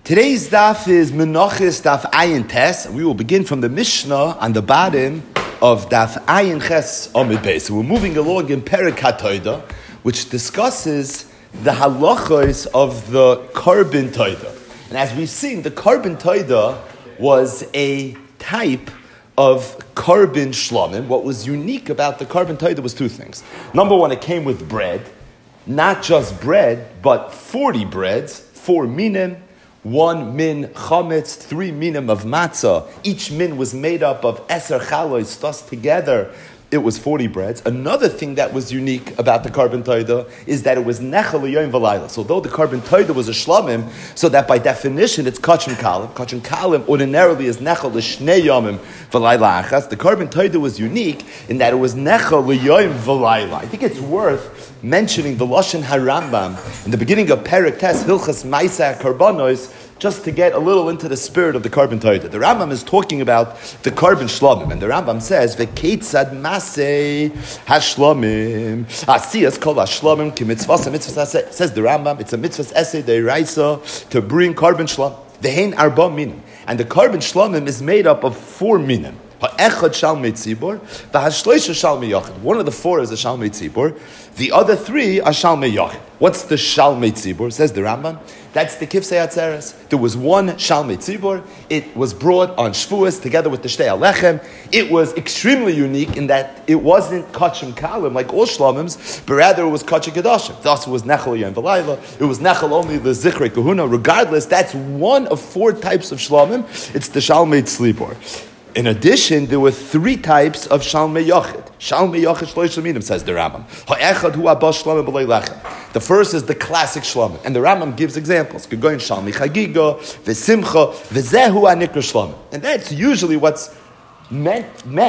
Today's daf is Menachos daf Ayin Tes. We will begin from the Mishnah on the bottom of daf Ayin Ches Amud Beis. So we're moving along in Perek HaToida, which discusses the halachos of the Korban Toida. And as we've seen, the Korban Toida was a type of Korban Shlomim. What was unique about the Korban Toida was two things. Number one, it came with bread. Not just bread, but 40 breads, 4 minim, 1 min chametz, 3 minim of matzah. Each min was made up of eser chalois, thus together it was 40 breads. Another thing that was unique about the Korban Toida is that it was nechal l'yom v'layla. So though the Korban Toida was a shlomim, so that by definition it's kachim kalim. Kachim kalim ordinarily is nechal l'shnei yomim v'layla achas. The Korban Toida was unique in that it was nechal l'yom v'layla. I think it's worth mentioning the Lashon HaRambam in the beginning of Perek Tes, Hilchas Maisa Karbanos, just to get a little into the spirit of the Korban Toida. The Rambam is talking about the Korban Shlomim, and the Rambam says, "V'keitzad masei hashlomim asiyas kol hashlomim k'mitzvas mitzvas." Says the Rambam, it's a mitzvahs essay deiraisa to bring Korban Shlomim. V'hein arba minim, and the Korban Shlomim is made up of 4 minim. Ha'echad shalmei tzibor, v'hashloisha shalmei yachid. One of the 4 is a shalmei tzibor. The other 3 are shalmei yachid. What's the shalmei tzibor? Says the Rambam. That's the kifsei atzeres. There was one shalmei tzibor. It was brought on Shvuos together with the shtei alechem. It was extremely unique in that it wasn't kachim kalim like all shlomims, but rather it was kachim kedoshim. Thus it was nechal yom v'layla. It was nechal only the zikrei kahuna. Regardless, that's one of 4 types of shlomim. It's the shalmei tzibor. In addition, there were 3 types of Shalmei Yachid. Shalmei Yachid Shlosh Minim, says the Rambam. Ha'echad hu abba Shlomim b'lei lechem. The first is the classic Shlomim, and the Rambam gives examples. Gegoyin Shalmei Chagiga, v'simcha, v'zehu ha'nikra Shlomim. And that's usually what's meant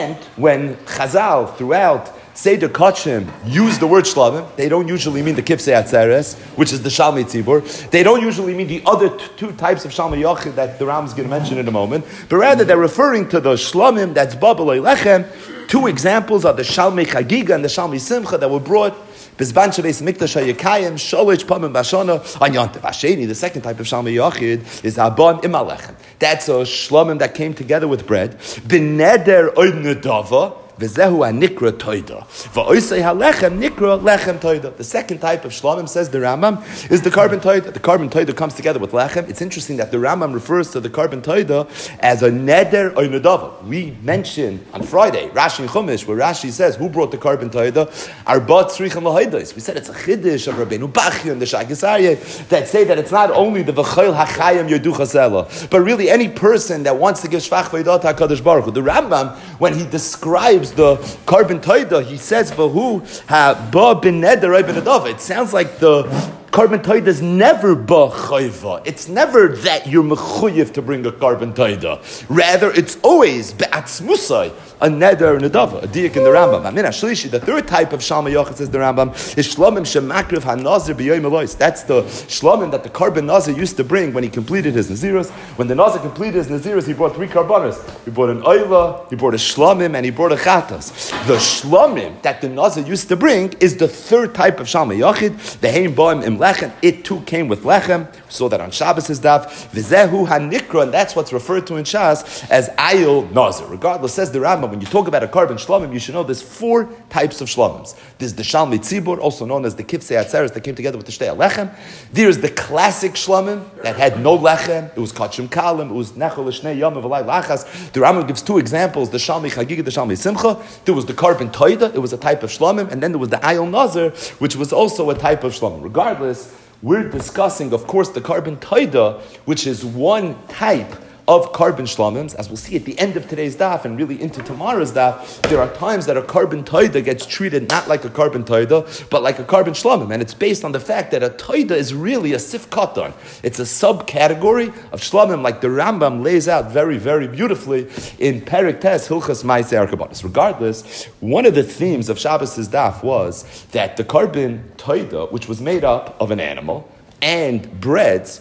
when Chazal throughout Seder Kachim use the word Shlomim. They don't usually mean the Kifsei Atzeres, which is the Shalmei Tzibor. They don't usually mean the other 2 types of Shalmei Yachid that the Ram is going to mention in a moment. But rather they're referring to the Shlomim that's Babelei Lechem. 2 examples are the Shalmei Chagiga and the Shalmei Simcha that were brought Bizban Shabeis Mikdash HaYekayim, Sholish Pamim Bashana, Anyantev. Asheni, the second type of Shalmei Yachid, is Abon Imalechem. That's a Shlomim that came together with bread. B'neder Oid Nedava, V'zehu ha'nikra toida. V'oisei ha'lechem nikra lechem toida. The second type of shlomim, says the Rambam, is the Korban Toida. The Korban Toida comes together with lechem. It's interesting that the Rambam refers to the Korban Toida as a neder or nedava. We mentioned on Friday, Rashi and Chumash, where Rashi says, who brought the Korban Toida? Arbat tzrichim l'hoidos. We said it's a chiddush of Rabbeinu Bachya and the Shagas Aryeh that say that it's not only the v'chayil ha'chayim yodu chasela, but really any person that wants to give shvach v'yidot ha'kadosh baruch hu. The Rambam, when he describes the Korban Toida, he says, "V'hu ha-ba bin neder bin adava." It sounds like the Korban Toida is never ba chayva. It's never that you're mechuyev to bring a Korban Toida. Rather, it's always be'atzmusai, a neder and a dava, a diak in the Rambam. Amin Ashlishi, the 3rd type of Shalmei Yachid, says the Rambam, is shlomim shemakriv hanazir b'yoyim elois. That's the shlomim that the Korban Nazir used to bring when he completed his Naziros. When the Nazir completed his Naziros, he brought 3 karbanos. He brought an oila, he brought a shlomim, and he brought a chatas. The shlomim that the Nazir used to bring is the 3rd type of Shalmei Yachid, the heim boim im lechem. It too came with lechem. We saw that on Shabbos' daf. V'zehu hanikra, and that's what's referred to in Shas as ayil nazir. Regardless, says the Rambam, when you talk about a Korban Shlomim, you should know there's 4 types of Shlomims. There's the Shalmei Tzibor, also known as the Kifsei Atzeres, that came together with the Shtei Alechem. There's the classic Shlomim that had no lechem. It was Kachim Kalim. It was Nechol L'Shnei Yom V'Lay Lachas. The Rambam gives 2 examples: the Shalmei Chagiga, the Shalmei Simcha. There was the Korban Toida. It was a type of Shlomim, and then there was the Ayil Nazir, which was also a type of Shlomim. Regardless, we're discussing, of course, the Korban Toida, which is one type of Korban Shlomims. As we'll see at the end of today's daf and really into tomorrow's daf, there are times that a Korban Toida gets treated not like a Korban Toida, but like a Korban Shlomim. And it's based on the fact that a Toida is really a Sif Katan. It's a subcategory of Shlomim, like the Rambam lays out very, very beautifully in Perek Tes, Hilchas Maaseh Arkabanos. Regardless, one of the themes of Shabbos' daf was that the Korban Toida, which was made up of an animal and breads,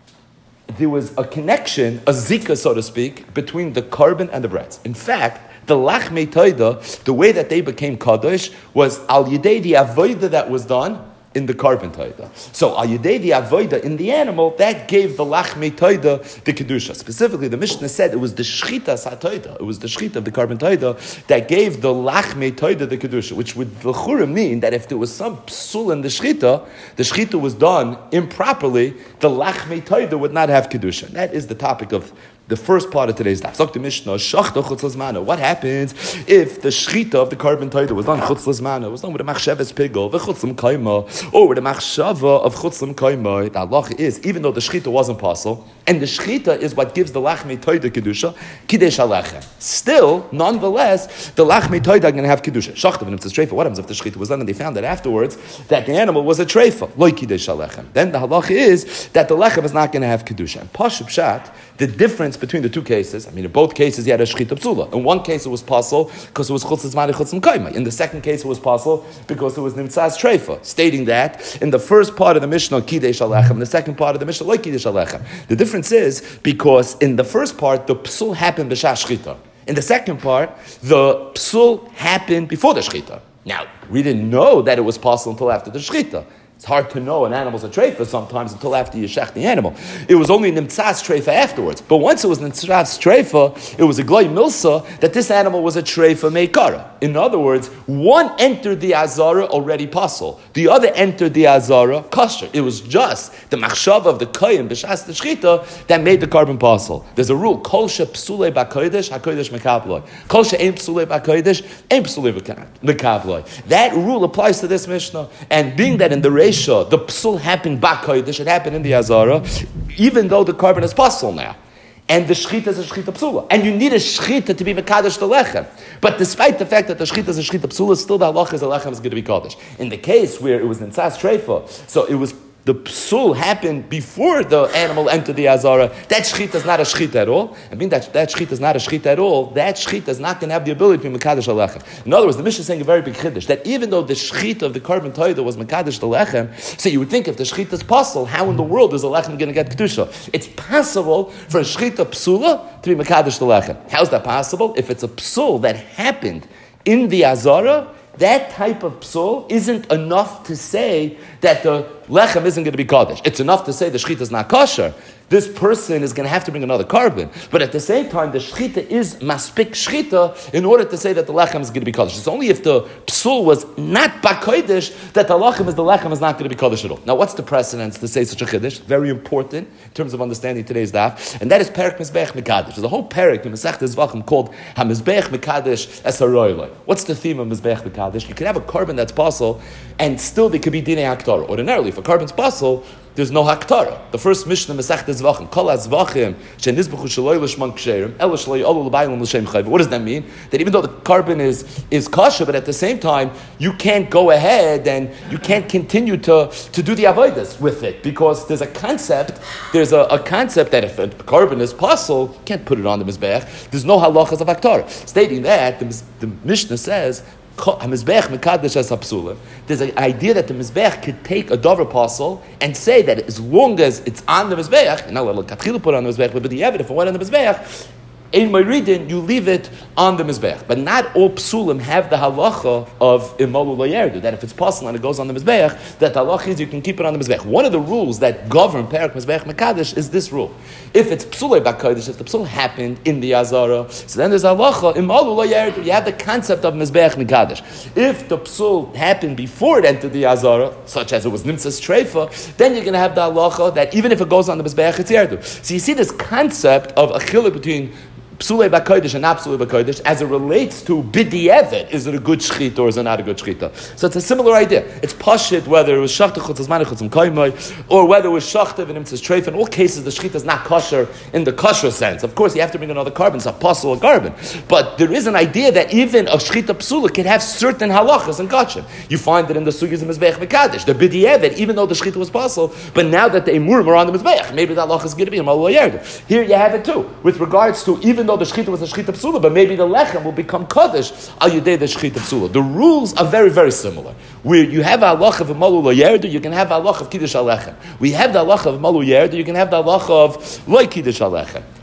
there was a connection, a zika, so to speak, between the korban and the breads. In fact, the lachmei toida, the way that they became kadosh, was al yidei the avodah that was done in the carbon toida. So al yedei the avoida in the animal, that gave the lachmei toida the kedusha. Specifically, the Mishnah said it was the shchita satoida, it was the shchita of the carbon toida that gave the lachmei toida the kedusha, which would l'chura mean that if there was some psul in the shchita was done improperly, the lachmei toida would not have kedusha. That is the topic of the first part of today's daf. Zok the Mishnah, shachta chutz l'zmana. What happens if the shchita of the carbon toida was done chutz l'zmana, was done with a machshavas pigel, v'chutz l'mkaima, or with a machshava of chutz l'mkaima? The halacha is, even though the shchita wasn't possible, and the shchita is what gives the lachmei toida kedusha, kiddush halechem. Still, nonetheless, the lachmei toida are going to have kedusha. Shachta v'nim tzes treifa. What happens if the shchita was done and they found that afterwards that the animal was a treifa, loy kiddush halechem? Then the halacha is that the lechem is not going to have kedusha. And pashup pshat, the difference between the two cases, I mean, in both cases he had a shchita psula. In one case it was possible because it was chutz l'zmana chutz l'mkaima. In the second case it was possible because it was nimtzas treifa, stating that in the first part of the Mishnah kiddush halechem, in the second part of the Mishnah loy kiddush halechem. The difference is because in the first part the psul happened b'shah shchita. In the second part the psul happened before the shchita. Now we didn't know that it was possible until after the shchita. It's hard to know an animal's a treifa sometimes until after you shech the animal. It was only nimtzas treifa afterwards. But once it was nimtzas treifa, it was a gloy milsa that this animal was a treifa meikara. In other words, one entered the azara already pasul. The other entered the azara kosher. It was just the machshav of the koyim b'shas the shchita that made the carbon pasul. There's a rule: kol she psulei b'kodesh hakodesh mekaploi. Kol she ein psulei b'kodesh ein psulei mekaploi. That rule applies to this Mishnah. And being that in the the psul happened b'kodesh, it happened in the azara, even though the carbon is pasul now. And the shchita is a shchita psula. And you need a shchita to be mekadosh the lechem. But despite the fact that the shchita is a shchita psula, still the halacha is the lechem is going to be kadosh. In the case where it was nimtzas treifa, so it was the psul happened before the animal entered the azara, that shchita is not a shchita at all. I mean that shchita is not a shchita at all. That shchita is not going to have the ability to be mekadosh halechem. In other words, the Mishnah is saying a very big chiddush, that even though the shchita of the carbon toida was mekadosh the lechem, so you would think if the shchita is possible, how in the world is the lechem going to get kedusha? It's possible for a shchita psula to be mekadosh the lechem. How's that possible? If it's a psul that happened in the azara, that type of psul isn't enough to say that the lechem isn't going to be kaddish. It's enough to say the shchita is not kosher. This person is going to have to bring another carbon. But at the same time, the shchita is maspik shchita in order to say that the lechem is going to be kaddish. It's only if the psul was not bakodesh that the lechem is not going to be kaddish at all. Now, what's the precedence to say such a chiddush? Very important in terms of understanding today's daf, and that is Perek Mizbech Mekadesh. There's a whole Perek in Masechta Zvachim called HaMizbech Mekadesh Es HaRoiloi. What's the theme of Mizbech Mekadesh? You can have a carbon that's possible, and still there could be dinei haktarah. Ordinarily, if a carbon's possible, there's no haktarah. The first Mishnah Masechta Zvachim, Kol HaZvachim Shenizbechu Shaloi L'Shman Ksherim Ela Shaloi Olu L'Bayim L'Shem Chayv. What does that mean? That even though the carbon is kosher, but at the same time you can't go ahead and you can't continue to do the avodas with it, because there's a concept that if a carbon is possible, you can't put it on the mizbech. There's no halachas of haktarah. Stating that the Mishnah says HaMizbech Mekadesh as HaPsula. There's an idea that the Mizbech could take a dover parcel and say that as long as it's on the Mizbech, and not let Katchilu put it on the Mizbech, but the Yevid, if it went on the Mizbech, in Meridin, you leave it on the Mizbech. But not all Psulim have the halacha of Imalu Layerdu, that if it's possible and it goes on the Mizbech, that the halacha is you can keep it on the Mizbech. One of the rules that govern Perek Mizbech Mekadesh is this rule. If it's Psulei B'Kodesh, if the Psul happened in the Azara, so then there's halacha, Imalu Layerdu, you have the concept of Mizbech Mekadesh. If the Psul happened before it entered the Azara, such as it was Nimtzas Treifa, then you're going to have the halacha that even if it goes on the Mizbech, it's Yerdu. So you see this concept of a chiluk between Psulei B'Kodesh and not Psulei B'Kodesh as it relates to B'di'evet. Is it a good shchita or is it not a good shchita? So it's a similar idea. It's pashit whether it was shachta chutz zman chutz kaimai or whether it was shachta v'nimtzas treif. In all cases, the shchita is not kosher in the kosher sense. Of course, you have to bring another carbon, so apostle a carbon. But there is an idea that even a shchita psula can have certain halachas and gotcha. You find it in the sugis of Mizbech Mekadesh. The B'di'evet, even though the shchita was possible, but now that the emurim are on the Mizbech, maybe the halacha is going to be a malul yerd. Here you have it too, with regards to even though the shchita was a shchita psula, but maybe the lechem will become kaddish al yedei the shchita psula. The rules are very, very similar. Where you have a halacha of malu layerdu, you can have a halacha of kiddush alechem. We have the halacha of malu yerdu, you can have the halacha of loy kiddush alechem.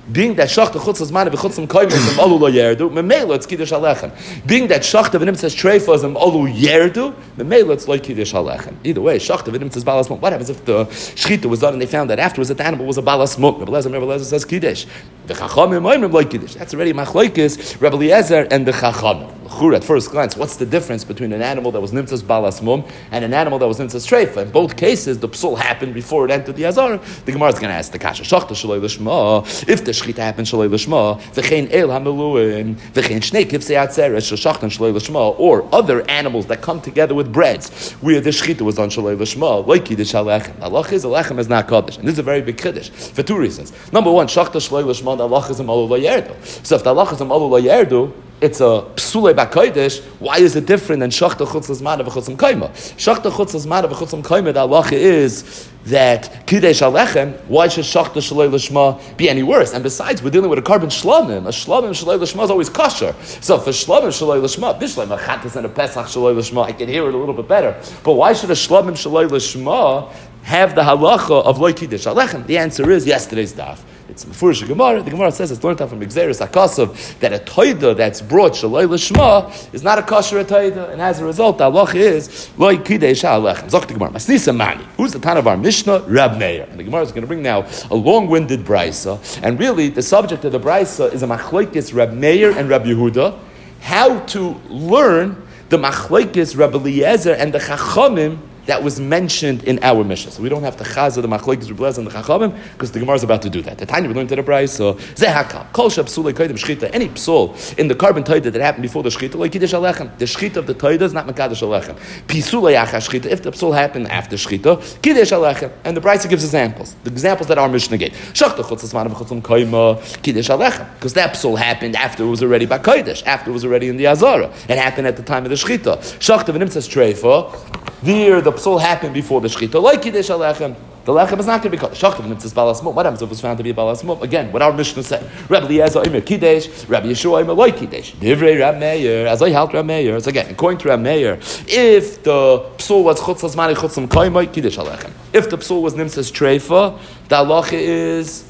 being that shachta chutz l'zman v'chutz l'koyim is im alu lo yerdu, memela it's kiddush halechem. Being that shachta v'nimtzas treifa is im alu yerdu, memela it's like kiddush halechem. Either way, shachta v'nimtzas balas mum. What happens if the shechita was done and they found that afterwards that the animal was a balas mum? Rebbe Eliezer says kiddush. The chachamim oimrim like kiddush. That's already machlokes Rebbe Eliezer and the chachamim. At first glance, what's the difference between an animal that was nimtzas balas mum and an animal that was nimtzas treifa? In both cases, the psul happened before it entered the azar. The Gemara is going to ask the kasha shachta shaloi l'shma. If the shechita happened shaloi l'shma, v'chein el hameluim, v'chein shnei kivsei atzeres shachtan shaloi l'shma, or other animals that come together with breads where the shechita was on shaloi l'shma, like kiddush halechem. Allah is a lechem is not kaddish, and this is a very big kiddush for two reasons. Number one, shachta shaloi l'shma, the Allah is a malu lo yerdu. So if the Allah is a malu lo yerdu, it's a psule b'kodesh. Why is it different than shachta chutz l'zman v'chutz l'koyma? Shachta chutz l'zman v'chutz l'koyma, the halacha is that kiddush halechem. Why should shachta shaloi l'shma be any worse? And besides, we're dealing with a carbon shlamim. A shlamim shaloi l'shma is always kosher. So for shlamim shaloi l'shma, bishleim a chatas and a pesach shaloi l'shma, I can hear it a little bit better. But why should a shlamim shaloi l'shma have the halacha of lo kiddush halechem? The answer is yesterday's daf. It's Mefurish Gemara. The Gemara says it's learned out from Xeris HaKasav that a toida that's brought shaloi l'shma is not a kosher toida, and as a result, the halacha is lo kiddush halechem. Zok the Gemara. Masnisa Mani. Who's the Tan of our Mishnah? Rab Meir. And the Gemara is going to bring now a long-winded brisa, and really the subject of the brisa is a machlokes Rab Meir and Rab Yehuda, how to learn the machlokes Rab Eliezer and the Chachamim that was mentioned in our Mishnah. So we don't have to chazah the machlokes Reb Eliezer and the Chachamim because the Gemara is about to do that. The time we learned to the brayso, zehakal kol shapsulei koydem shchita. Any psul in the carbon toida that happened before the shchita, like kiddush halechem. The shchita of the toida is not mekadosh halechem. Pisulei achas shchita. If the psul happened after shchita, kiddush halechem. And the brayso gives examples. The examples that our Mishnah gave. Shachta chutz l'zman v'chutz l'koyma kiddush halechem. Because that psul happened after it was already bakodesh, after it was already in the azara. It happened at the time of the shchita. Shachta v'nimtzas treifa. There, the psul happened before the shechita. Like kiddush halechem, the lechem is not going to be called shachta v'nimtzas balas mum. What happens if it was found to be a balas mum? Again, what our Mishnah said. Rabbi Eliezer omer kiddush, Rabbi Yeshua omer loy kiddush. Divrei Rab Meir, as I held Rab Meir. So again, according to Rab Meir, if the psul was chutz l'zman chutz l'koyma kiddush halechem. If the psul was nimtzas treifa, the halacha is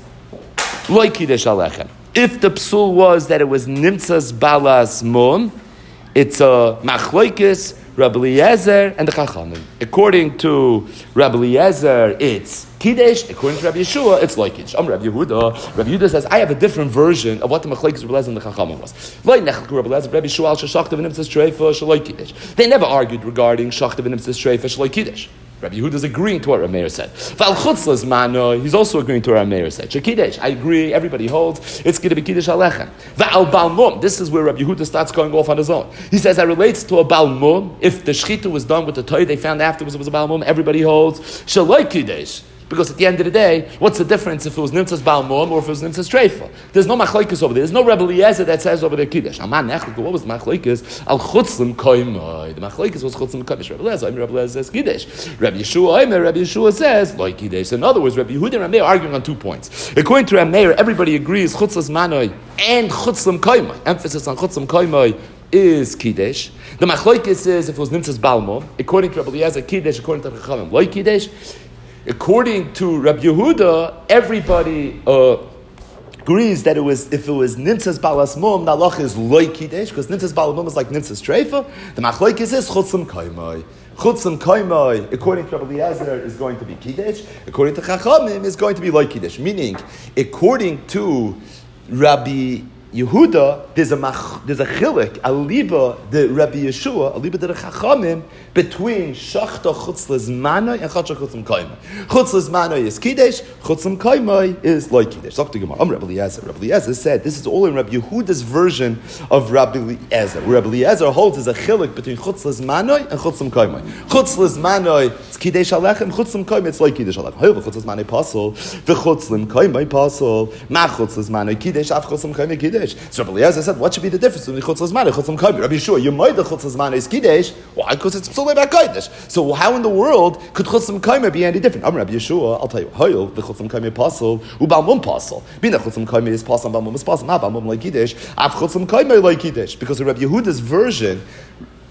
loy kiddush halechem. If the psul was that it was nimtzas balas mum, it's a machlokes Rabbi Eliezer and the Chachamim. According to Rabbi Eliezer, it's Kiddush. According to Rabbi Yeshua, it's like Kiddush. Rabbi Yehuda. Rabbi Yehuda says, I have a different version of what the Machlokes Rabbi Eliezer and the Chachamim was. Rabbi Yeshua al Shachta v'nimtzas treifa shaloi Kiddush. They never argued regarding Shachta v'nimtzas treifa shaloi Kiddush. Rabbi Yehuda is agreeing to what Rabbi Meir said. Val chutz l'zman, he's also agreeing to what Rabbi Meir said. Shekidesh, I agree, everybody holds, it's going to be Kiddush halechem. Val balmum, this is where Rabbi Yehuda starts going off on his own. He says that relates to a balmum. If the shechita was done with the toy, they found afterwards it was a balmum, everybody holds shaloi Kiddush. Because at the end of the day, what's the difference if it was nimtzas balmum or if it was nimtzas treifa? There's no machlokes over there. There's no Rebbe Eliezer that says over there kiddush. Aman nechlik. What was the machlokes? Al chutzlim koymai. The machlokes was chutzlim koymai. Rebbe Eliezer. Rebbe Eliezer says kiddush. Rebbe Yeshua says like kiddush. In other words, Rebbe Yehuda and Rebbe Meir are arguing on 2 points. According to Rebbe Meir, everybody agrees chutzlas manoi and chutzlim koymai. Emphasis on chutzlim koymai is kiddush. The machlokes is if it was nimtzas balmum. According to Rebbe Eliezer, kiddush. According to Chachamim, like kiddush. According to Rabbi Yehuda, everybody agrees that if it was nimtzas balas mum, the halacha is loy kiddush, because nimtzas balas mum is like nimtzas treifa. The machlokes is chutzim kaimai. Chutzim kaimai, according to Rabbi Eliezer, is going to be kiddush. According to Chachamim, is going to be loy kiddush. Meaning, according to Rabbi Yehuda, there's a chilik, a liba the Rabbi Yeshua, a liba the Chachamim, between shachta chutz l'zmanoi and chachta chutzim kaimai. Chutz l'zmanoi is kiddush, chutzim kaimai is like kiddush. Talk to Gemara. Rabbi Eliezer. Rabbi Eliezer said this is all in Rabbi Yehuda's version of Rabbi Eliezer. Rabbi Eliezer holds is a chilik between chutz l'zmanoi and chutzim kaimai. Chutz l'zmanoi it's kiddush halechem, chutzim kaimai it's like kiddush halechem. However, chutz l'zmanoi pasol, v'chutzim kaimai pasol, ma chutz l'zmanoi kiddush, af chutzim kaimai kiddush. So Rabbi Eliezer said, what should be the difference between chutz l'zmanoi and chutzim kaimai? Rabbi Yeshua, you might the chutz l'zmanoi is kiddush. Why? Because it's so how in the world could chutzim kaimai be any different? Rabbi Yeshua, I'll tell you, hoyel the chutzim kaimai pasol, u'balmum pasol. Bina chutzim kaimai is pasol, balmum is pasol. Ma balmum like kiddush, af chutzim kaimai like kiddush. Because of Rabbi Yehuda's version,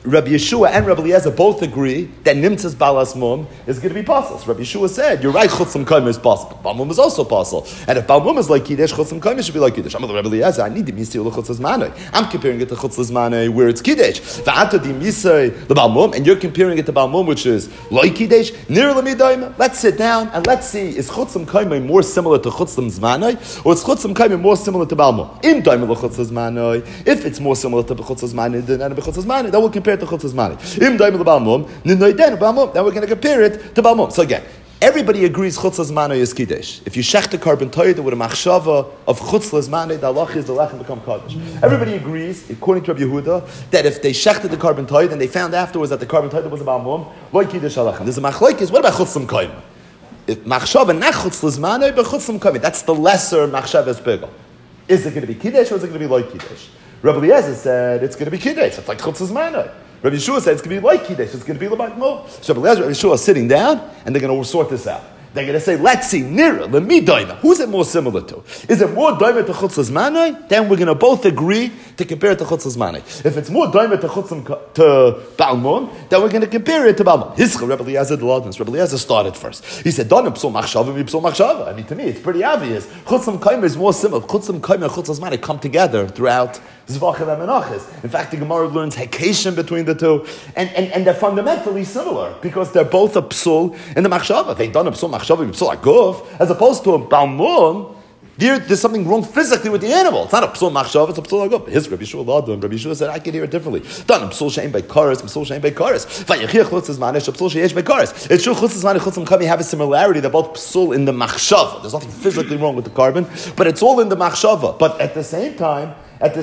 Rabbi Yeshua and Rabbi Eliezer both agree that Nimtzas Balas Mum is going to be possible. So Rabbi Yeshua said, you're right, Chutzim Kaim is possible. Baal Mum is also possible. And if Baal Mum is like Kiddush, Chutzim Kaim should be like Kiddush. I'm with Rabbi Eliezer, I need the Misay Chutzim Manoi. I'm comparing it to Chutzim Manoi where it's Kiddush. V'ata di Misay the Baal Mum, and you're comparing it to Baal Mum which is like Kiddush. Nir L'midaima. Let's sit down and let's see, is Chutzim Kaim more similar to Chutzim Zmanoi or is Chutzim Kaim more similar to Baal Mum? Im Daima L'Chutzim Zmanoi. If it's more similar to Chutzim Zmanoi than Chutzim Zmanoi, then we'll compare it to Chutzim Zmanoi. Im Daima L'Baal Mum, Ninoiden Baal Mum. Then we're going to compare it to Baal Mum. So again, everybody agrees Chutzim Zmanoi is Kiddush. If you shech the carbon toida with a machshava of Chutzim Zmanoi, the halach is the lechem become Kaddish. Everybody agrees, according to Rabbi Yehuda, that if they shechted the carbon toida and they found afterwards that the carbon toida was a Baal Mum, loy Kiddush halechem. There's a machlokes. What about Chutzim Kaim? If machshava not Chutzim Zmanoi, but Chutzim Kaim, that's the lesser machshava spigel. Is it going to be Kiddush or is it going to be loy Kiddush? Rabbi Eliezer said it's going to be Kiddush. It's like Chutzim Zmanoi. Rabbi Yeshua said it's going to be like Kiddush. It's going to be like Mo. So Rabbi Eliezer and Rabbi Yeshua are sitting down and they're going to sort this out. They're going to say, let's see, Nira, Lemi Daima. Who's it more similar to? Is it more Daima to Chutzim Zmanoi? Then we're going to both agree to compare it to Chutzim Zmanoi. If it's more Daima to Baal Mum, then we're going to compare it to Baal Mum. Hischa, Rabbi Eliezer the Ladnas. Rabbi Eliezer started first. He said, Dana P'sul Machshava, P'sul Machshava. I mean, to me, it's pretty obvious. Chutzim Kaim is more similar. Chutzim Kaim and Chutzim Zmanoi come together throughout Zvachim and Menachos. In fact, the Gemara learns Hekation between the two, and they're fundamentally similar because they're both a psul in the machshava. They've done a psul machshava, psul aguf, as opposed to a Baal Mum. There's something wrong physically with the animal. It's not a psul machshava, it's a psul aguf. His Rabbi Yeshua Ladon, Rabbi Yeshua said, I can hear it differently. Done a psul shein by kares, psul shein by kares. Vayachir chutzes manish, psul sheyesh by kares. It's true, chutzes manish, chutzim kami have a similarity. They're both psul in the machshava. There's nothing physically wrong with the carbon, but it's all in the machshava. But at the same time,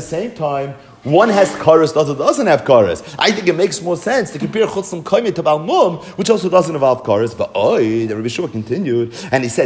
one has kares, the other doesn't have kares. I think it makes more sense to compare Chutzim Kaimi to Baal Mum, which also doesn't involve kares. But the Rabbi Yeshua continued, and he said,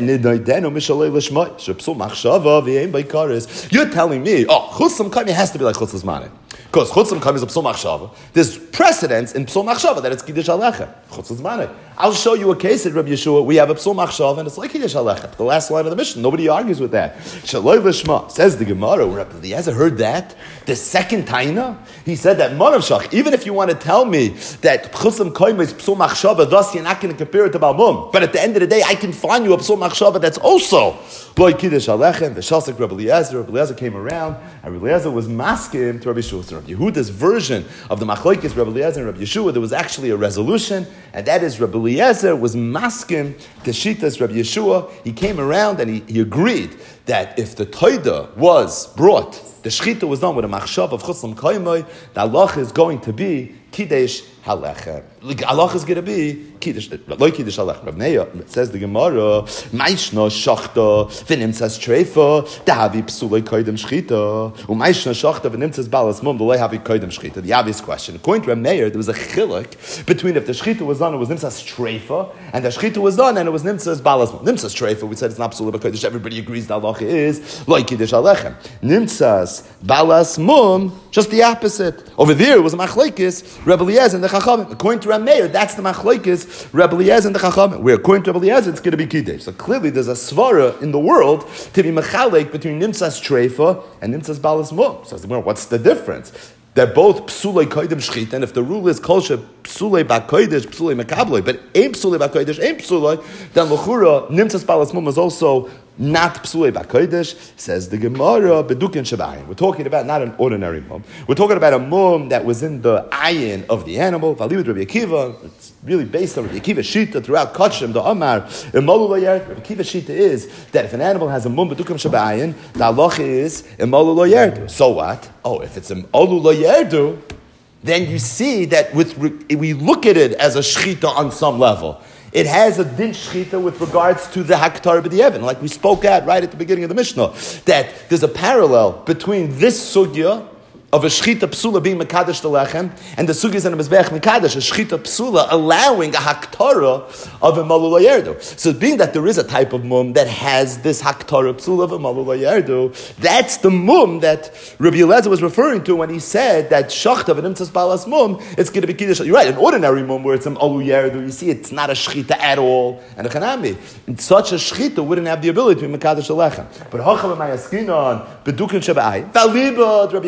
you're telling me, Chutzim Kaimi has to be like Chutzim Zmanoi. Because Chutzim Kaim is a P'sul Machshava. There's precedence in P'sul Machshava that it's Kiddush Halechem. Chutzim Zmanoi. I'll show you a case at Rabbi Yeshua. We have a P'sul Machshava and it's like Kiddush Halechem. The last line of the mission. Nobody argues with that. Shaloi Lishma. Says the Gemara. Rabbi Eliezer heard that. The second Taina, he said that Manav Shach, even if you want to tell me that Chutzim Kaim is P'sul Machshava, thus you're not going to compare it to Baal Mum. But at the end of the day, I can find you a P'sul Machshava that's also like Kiddush Halechem. The Shasik Rabbi Eliezer. Rabbi Eliezer came around and Rabbi Eliezer was masking to Rabbi Yeshua. So Rabbi Yehuda's version of the Machlokes Rabbi Eliezer and Rabbi Yeshua, there was actually a resolution, and that is Rabbi Eliezer was masking the Shitas Rabbi Yeshua. He came around and he agreed that if the Toida was brought, the Shechita was done with a machshav of Chutzim Kaimai, the halach is going to be Kiddush Halechem. Allah is going to be Kiddush, like Kiddush Halechem. Rav Neya, says the Gemara, Maishna Shachta, V'nimtzas Treifa, Dahavi P'sulei Koidem Shchita, U'maishna Shachta, V'nimtzas Balas Mum, D'lei Havi Koidem Shchita. The obvious question. According to Rav Neya, there was a chiluk between if the Shchita was done, it was Nimtzas Treifa, and the Shchita was done, and it was Nimtzas Balas Mum. Nimtzas Treifa, we said it's not P'sulei Koidem. Everybody agrees the Allah is like Kiddush Halechem. Nimtzas Balas Mum, just the opposite. Over there, it was a machlekes, Rebbe Eliezer and the Chachamim. According to Rav Meir, that's the machlekes, Rebbe Eliezer and the Chachamim. Where according to Rebbe Eliezer, it's going to be Kiddush. So clearly, there's a svara in the world to be machalek between Nimtzas Treifa and Nimtzas Balas Mum. So what's the difference? They're both psulei koidem shchita, and if the rule is kolshe psulei bakoidesh, psulei mekabloi, but ain't psulei bakoidesh, ain't psulei, then l'chura Nimtzas Balas Mum is also not psulei bakoidesh. Says the Gemara bedukin shabayim. We're talking about not an ordinary mum. We're talking about a mum that was in the ayin of the animal. Valid Rabbi Akiva. It's really based on Rabbi Akiva's shita throughout Kachim, the Amar. Imalu loyert. Rabbi Akiva's shita is that if an animal has a mum bedukim shabayim, the halacha is imalu loyerdu. So what? If it's imalu loyerdu, then you see that we look at it as a shchita on some level. It has a din shchita with regards to the haktar b'di'evin, like we spoke at right at the beginning of the Mishnah, that there's a parallel between this sugya of a shchita psula being mekadesh the lechem and the sugyas and a mezbech mekadesh, a shchita psula allowing a haktara of a malula yerdu. So being that there is a type of mum that has this haktara psula of a malula yerdu, that's the mum that Rabbi Eliezer was referring to when he said that shachta of an imtzas balas mum, it's going to be kiddush. You're right, an ordinary mum where it's an alu yerdu, you see it's not a shchita at all, and a chanami. And such a shchita wouldn't have the ability to be mekadesh the lechem. But hacham and mayaskinon bedukin shabbai valibad Rabbi Akiva, there's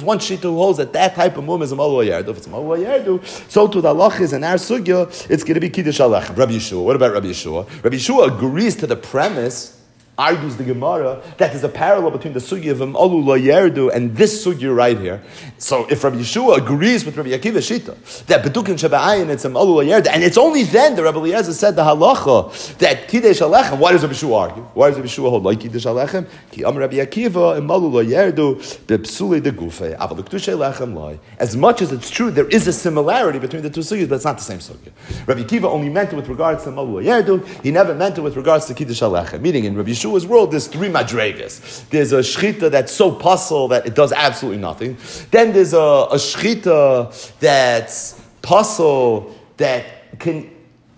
one shita who holds that type of mum is a malu yardu. If it's a malu yardu, so to the halach is in our sugya, it's going to be kiddush alechem. Rabbi Yeshua. What about Rabbi Yeshua? Rabbi Yeshua agrees to the premise. Argues the Gemara that there's a parallel between the sugya of Alu Lo Yerdu and this sugya right here. So if Rabbi Yeshua agrees with Rabbi Akiva Shita that Bedukin Shaba'ayin it's Alu Lo Yerdu, and it's only then that Rabbi Eliezer said the halacha that Kiddush Alechem. Why does Rabbi Yeshua argue? Why does Rabbi Yeshua hold like Kiddush Alechem? Ki Am Rabbi Akiva Alu Lo Yerdu Bepsuli de Gufe Aval Kiddush Alechem Lai. As much as it's true, there is a similarity between the two sugyas, but it's not the same sugya. Rabbi Akiva only meant it with regards to Alu Lo Yerdu. He never meant it with regards to Kiddush Alechem. Meaning in Rabbi Yeshua's world, there's three madregas. There's a shchita that's so puzzle that it does absolutely nothing. Then there's a shchita that's puzzle that can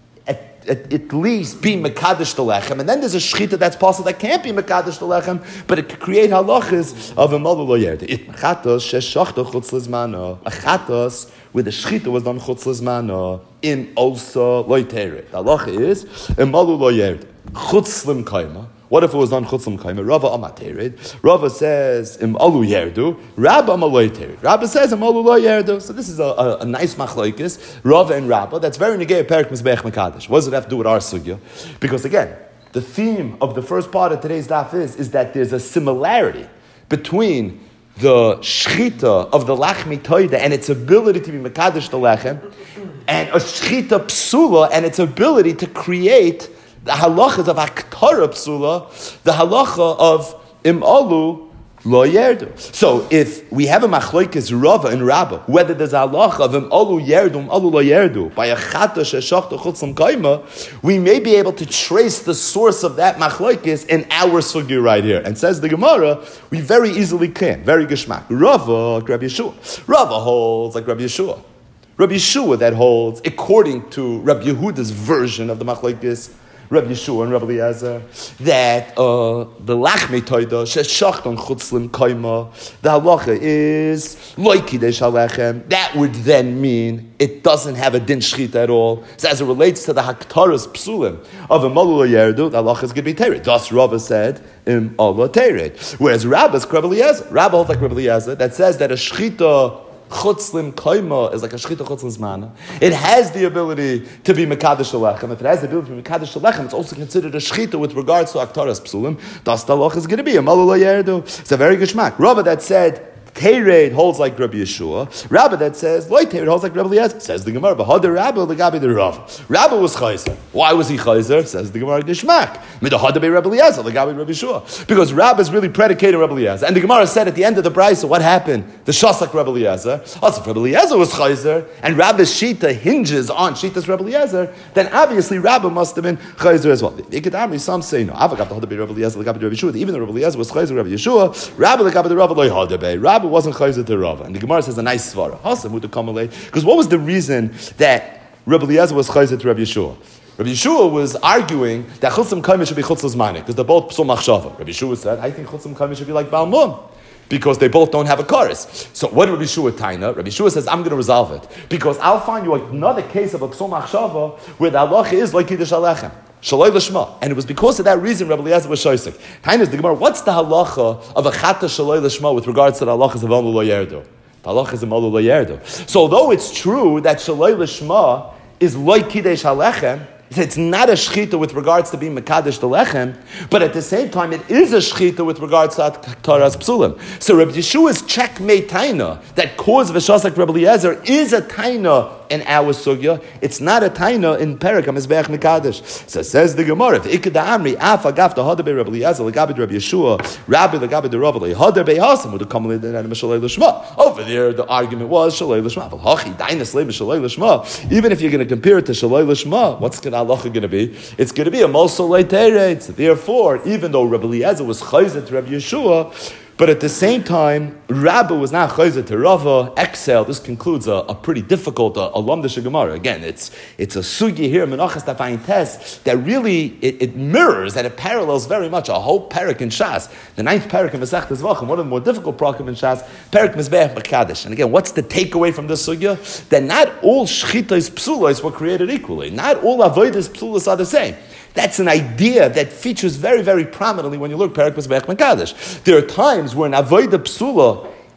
at least be mekadesh the lechem, and then there's a shchita that's puzzle that can't be mekadesh the lechem, but it can create halachas of a malu lo yerde. It chatos sheshachta chutz lizmana. A chatos where the shchita was done chutz lizmana in also loiteret. The halacha is a malu lo yerde chutz lim kaima. What if it was on chutzim kaimer? Rava amatered. Rava says im alu yerdu. Rabba amaloitered. Rabba says im alu lo yerdu. So this is a nice machlokes. Rava and Rabba. That's very negay perik mizbeach mekadesh. What does it have to do with our sugya? Because again, the theme of the first part of today's daf is that there's a similarity between the shchita of the lachmi toida and its ability to be mekadesh the lechem, and a shchita psula and its ability to create the halachas of Aktara Psula, the halacha of Imalu Lo Yerdu. So if we have a machlokes Rava and Rabba, whether there's a halacha of Imalu Yerdu, Imalu Lo Yerdu, by a chata sheshachta chutzim kaima, we may be able to trace the source of that machlokes in our sugya right here. And says the Gemara, we very easily can. Very geshmak. Rava, Rabbi Yeshua. Rava holds like Rabbi Yeshua. Rabbi Yeshua that holds, according to Rabbi Yehuda's version of the machlokes, Rabbi Yeshua and Rabbi Eliezer, that the lachmei toida sheshachton chutzlim kaima, the halacha is loy kiddush alechem. That would then mean it doesn't have a din shchita at all. So as it relates to the haktaras psulim of a malu yerdu, the halacha is going to be tered. Thus Rava said im Allah tered. Whereas Rabba's Rabbi Eliezer, Rabba holds like Rabbi Eliezer that says that a shchita chutzlim kaima is like a shchita chutzlim zmana. It has the ability to be mekadesh alechem. If it has the ability to be mekadesh alechem, it's also considered a shchita with regards to aktaras psulim. Das talach is going to be a malu lo yerdu. It's a very good shmak. Rava that said Tered holds like Rabbi Yeshua. Rabbi that says Loy Tered holds like Rabbi Eliezer. Says the Gemara, B'Hader Rabbi legabi the Rav. Rabbi was chayzer. Why was he chayzer? Says the Gemara Geshmak. Midahada be Rabbi Eliezer legabi Rabbi Yeshua. Because Rabbi is really predicated Rabbi Eliezer. And the Gemara said at the end of the brayso, what happened? The shasak Rabbi Eliezer. Also, if Rabbi Eliezer was chayzer and Rabbi's shita hinges on shita's Rabbi Eliezer, then obviously Rabbi must have been chayzer as well. Some say no. Avagav the be Rabbi Eliezer legabi Rabbi Yeshua. Even though Rabbi Eliezer was chayzer Rabbi Yeshua, Rabbi legabi the Rav loy hadabe. Rabbi wasn't chayzer to Rava. And the Gemara says a nice svara. Because what was the reason that Rabbi Eliezer was chayzer to Rabbi Yeshua? Rabbi Yeshua was arguing that chutzim kaima should be chutzim zmanik, because they're both psul machshava. Rabbi Yeshua said, I think chutzim kaima should be like Baal Mum, because they both don't have a chorus. So what did Rabbi Yeshua taina? Rabbi Yeshua says, I'm going to resolve it, because I'll find you another case of a psul machshava where the halacha is like kiddush alechem. Shaloi l'shma. And it was because of that reason Rabbi Eliezer was shoysik. Taina is the Gemara, what's the halacha of a chata shaloi l'shma with regards to the halachas of Alu Lo Yerdu? The halachas of Alu Lo Yerdu. So although it's true that shaloi l'shma is loy kiddush alechem, it's not a shchita with regards to being mekadesh the lechem, but at the same time it is a shchita with regards to taras psulim. So Rabbi Yeshua's checkmate taina that caused v'shas like Rabbi Eliezer is a taina in our sugya. It's not a taina in Perek HaMizbeach Mekadesh. So says the Gemara, if ikad amri af agaf the hadabe Rabbi Eliezer legabe Rabbi Yeshua, Rabbi legabe the Rav lehadabe hasam would come with the shalei l'shma. Over there, the argument was shalei l'shma. But hachi dainas leib shalei l'shma. Even if you're going to compare it to shalei l'shma, what's the halacha going to be? It's going to be a mosolei teretz. Therefore, even though Rabbi Eliezer was chayzer to Rabbi Yeshua, but at the same time, Rabbi was not chayzer to Rava. Exhale. This concludes a pretty difficult alumdish Gemara. Again, it's a sugi here, Menachas Tafayin Tes, that really it mirrors and it parallels very much a whole parak in Shas. The 9th parak in Masechtas Zvachim, one of the more difficult parakim in Shas, parak Mizbeach Mekadesh. And again, what's the takeaway from this sugya? That not all shchitas psulos were created equally. Not all avodas psulos are the same. That's an idea that features very, very prominently when you look Perek Mizbeach Mekadesh. There are times where an avodah psula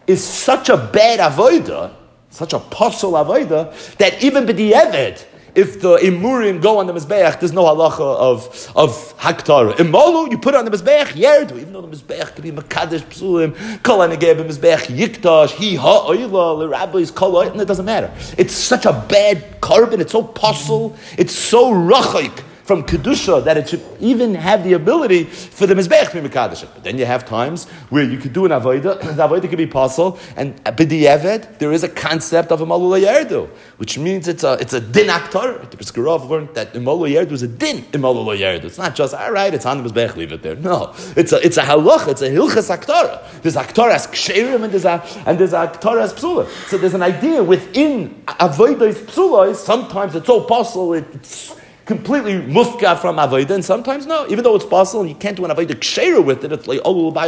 is such a bad avodah, such a pasul avodah, that even b'di'eved, if the imurim go on the mizbeach, there's no halacha of haktara. Imolu, you put it on the mizbeach, yerdu, even though the mizbeach could be makadesh psulim, kol anegeh b'mizbeach yiktash, hi ha'oila, the rabbis kol ha'oila, it doesn't matter. It's such a bad carbon, it's so pasul, it's so rachaik from kedusha that it should even have the ability for the mizbeach to be mekadesh. But then you have times where you could do an avodah, the avodah could be pasul, and b'di'eved there is a concept of a malula yerdu, which means it's a din aktar. The Briskerov learned that malula yerdu is a din malula yerdu. It's not just all right, it's on the mizbeach, leave it there. No, it's a halach, it's a hilchas aktara. There's aktaras ksherim and there's aktaras psula. So there's an idea within avodas psulas. Sometimes it's so pasul, it's completely mufka from avodah, and sometimes no. Even though it's possible, and you can't do an avodah ksheira with it. It's like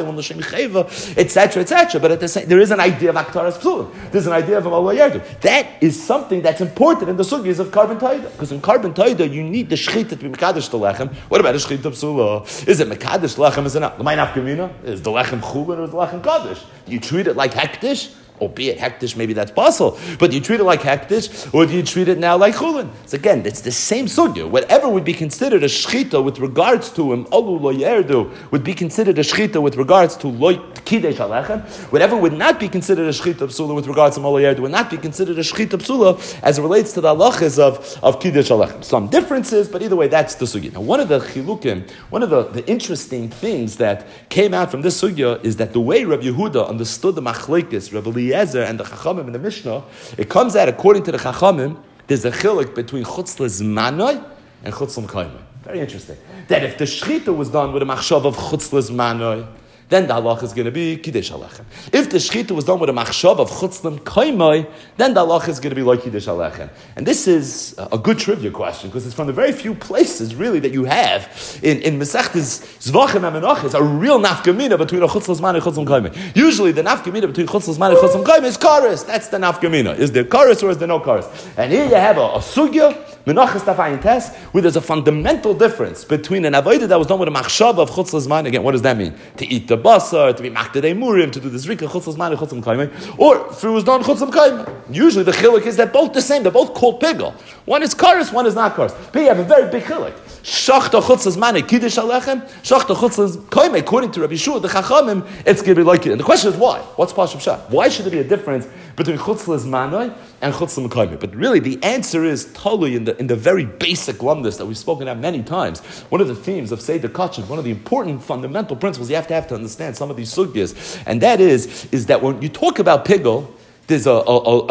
etc., etc. But at the same, there is an idea of aktaras psulim. There's an idea of malula yerdu. That is something that's important in the sugyas of carbon taida. Because in carbon taida, you need the shechita to be mekadesh the lechem. What about the shechita psula? Is it mekadesh lechem? Is it not? L'may nafkamina? Is the lechem chulin or is the lechem kaddish? You treat it like hektish. Albeit hektish, maybe that's possible, but do you treat it like hektish, or do you treat it now like chulin? So again, it's the same sugya. Whatever would be considered a shchita with regards to him, olu lo yerdu, would be considered a shchita with regards to lo kidesh alechem. Whatever would not be considered a shchita psula with regards to olo yerdu would not be considered a shchita psula as it relates to the halachas of kidesh alechem. Some differences, but either way, that's the sugya. Now, one of the chilukim, one of the interesting things that came out from this sugya is that the way Rabbi Yehuda understood the machlekes, Rabbi Eliezer and the Chachamim in the Mishnah, it comes out according to the Chachamim, there's a chilik between chutz lezmanoi and chutz l'kaimoi. Very interesting. That if the shechita was done with a machshav of chutz lezmanoi, then the halach is going to be kiddush alechem. If the shechita was done with a machshav of chutz l'kaimoi, then the halach is going to be like kiddush alechem. And this is a good trivia question because it's from the very few places really that you have in Masechtas Zvachim and Menachos a real nafkamina between a chutz l'zman and chutz l'kaimoi. Usually the nafkamina between chutz l'zman and chutz l'kaimoi is kares. That's the nafkamina. Is there kares or is there no kares? And here you have a sugya. Menachos Tafayin Test, where there's a fundamental difference between an avodah that was done with a machshav of chutz l'zman. Again, what does that mean? To eat the basar, to be makdei murim, to do the zrika chutz l'zman and chutz l'kaimai, or if it was done chutz l'kaimai. Usually the chiluk is that both the same. They're both called pigel. One is kares, one is not kares. But you have a very big chiluk. Shachta chutz l'zman kiddush alechem, shachta chutz l'kaimai. According to Rabbi Yeshua, the chachamim, it's going to be like it. And the question is why? What's Pashup Shah? Why should there be a difference between chutz l'zmanoi and chutz l'kaimai? But really, the answer is totally in the very basic lumdus that we've spoken about many times. One of the themes of Seder Kachin, one of the important fundamental principles you have to understand some of these sugyas, and that is that when you talk about pigel, there's a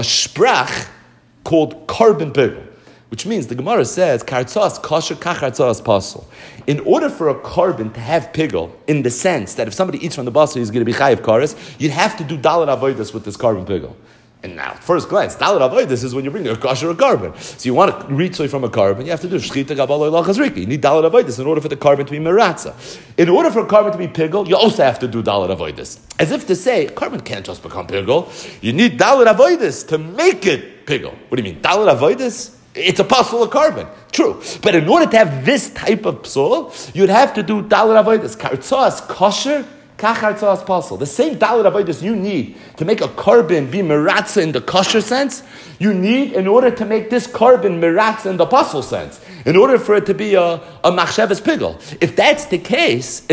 sprach called carbon pigel, which means the Gemara says kartzas kosher kachartzas pasul. In order for a carbon to have pigel, in the sense that if somebody eats from the basar, he's going to be chayiv kares, you'd have to do dalet avodas with this carbon pigel. And now, first glance, dalet avodas is when you bring a kosher or carbon. So you want to reach from a carbon, you have to do shchita gabaloi lachazriki. You need dalet avodas in order for the carbon to be meratza. In order for a carbon to be pigel, you also have to do dalet avodas. As if to say, carbon can't just become pigel. You need dalet avodas to make it pigel. What do you mean? Dalet avodas? It's a pasul of carbon. True. But in order to have this type of psul, you'd have to do dalet avodas. Kartzas kosher, kachartzas pasul. The same dalet avodas you need to make a carbon be meratza in the kosher sense, you need in order to make this carbon meratza in the pasul sense. In order for it to be a machshavas pigel. If that's the case,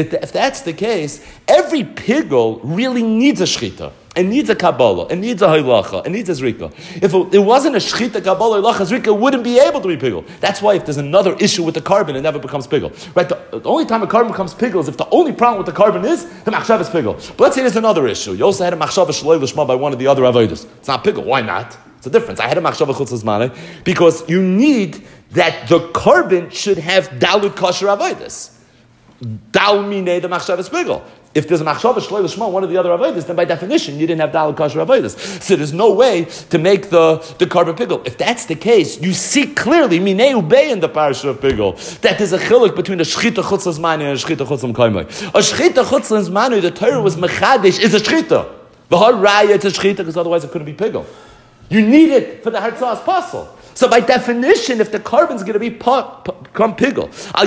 every pigel really needs a shchita. It needs a Kabbalah, it needs a Halacha, it needs a Zrika. If it wasn't a Shchita, Kabbalah, Halacha, Zrika, it wouldn't be able to be pigel. That's why if there's another issue with the carbon, it never becomes pigel. Right? The only time a carbon becomes pigel is if the only problem with the carbon is the Machshav is pigel. But let's say there's another issue. You also had a Machshav Shaloi Lishma by one of the other Avodas. It's not pigel. Why not? It's a difference. I had a Machshav Chutz L'zmanei because you need that the carbon should have Dalut Kosher Avodas. Dal Minei the Machshav is pigel. If there's a machshava shloi l'shma, one of the other avodas, then by definition you didn't have daled kosher avodas. So there's no way to make the carbon pigel. If that's the case, you see clearly minei ubei in the parasha of pigel that there's a chiluk between a shchita chutz l'zmani and a shchita chutz l'kaimai. A shchita chutz l'zmani, the Torah was mechadish, is a shchita. The whole raya it's a shchita because otherwise it couldn't be pigel. You need it for the hartzas pasul. So by definition, if the carbon is going to become pigel,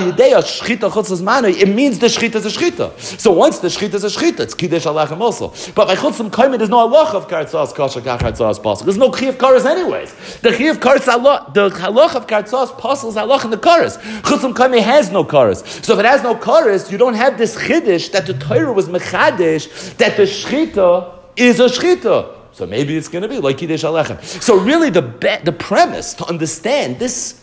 it means the shchita is a shchita. So once the shchita is a shchita, it's kiddush alechem also. But by chutzim kaimen, there's no halacha of kartzas kasha kartzas pasal. There's no chi of karas anyways. The chi of karas the halacha of kartzas pasal is halacha in the karas. Chutzim kaimen has no karas. So if it has no karas, you don't have this chiddush that the Torah was mechadish that the shchita is a shchita. So maybe it's going to be like Kiddush Alechem. So really the premise to understand this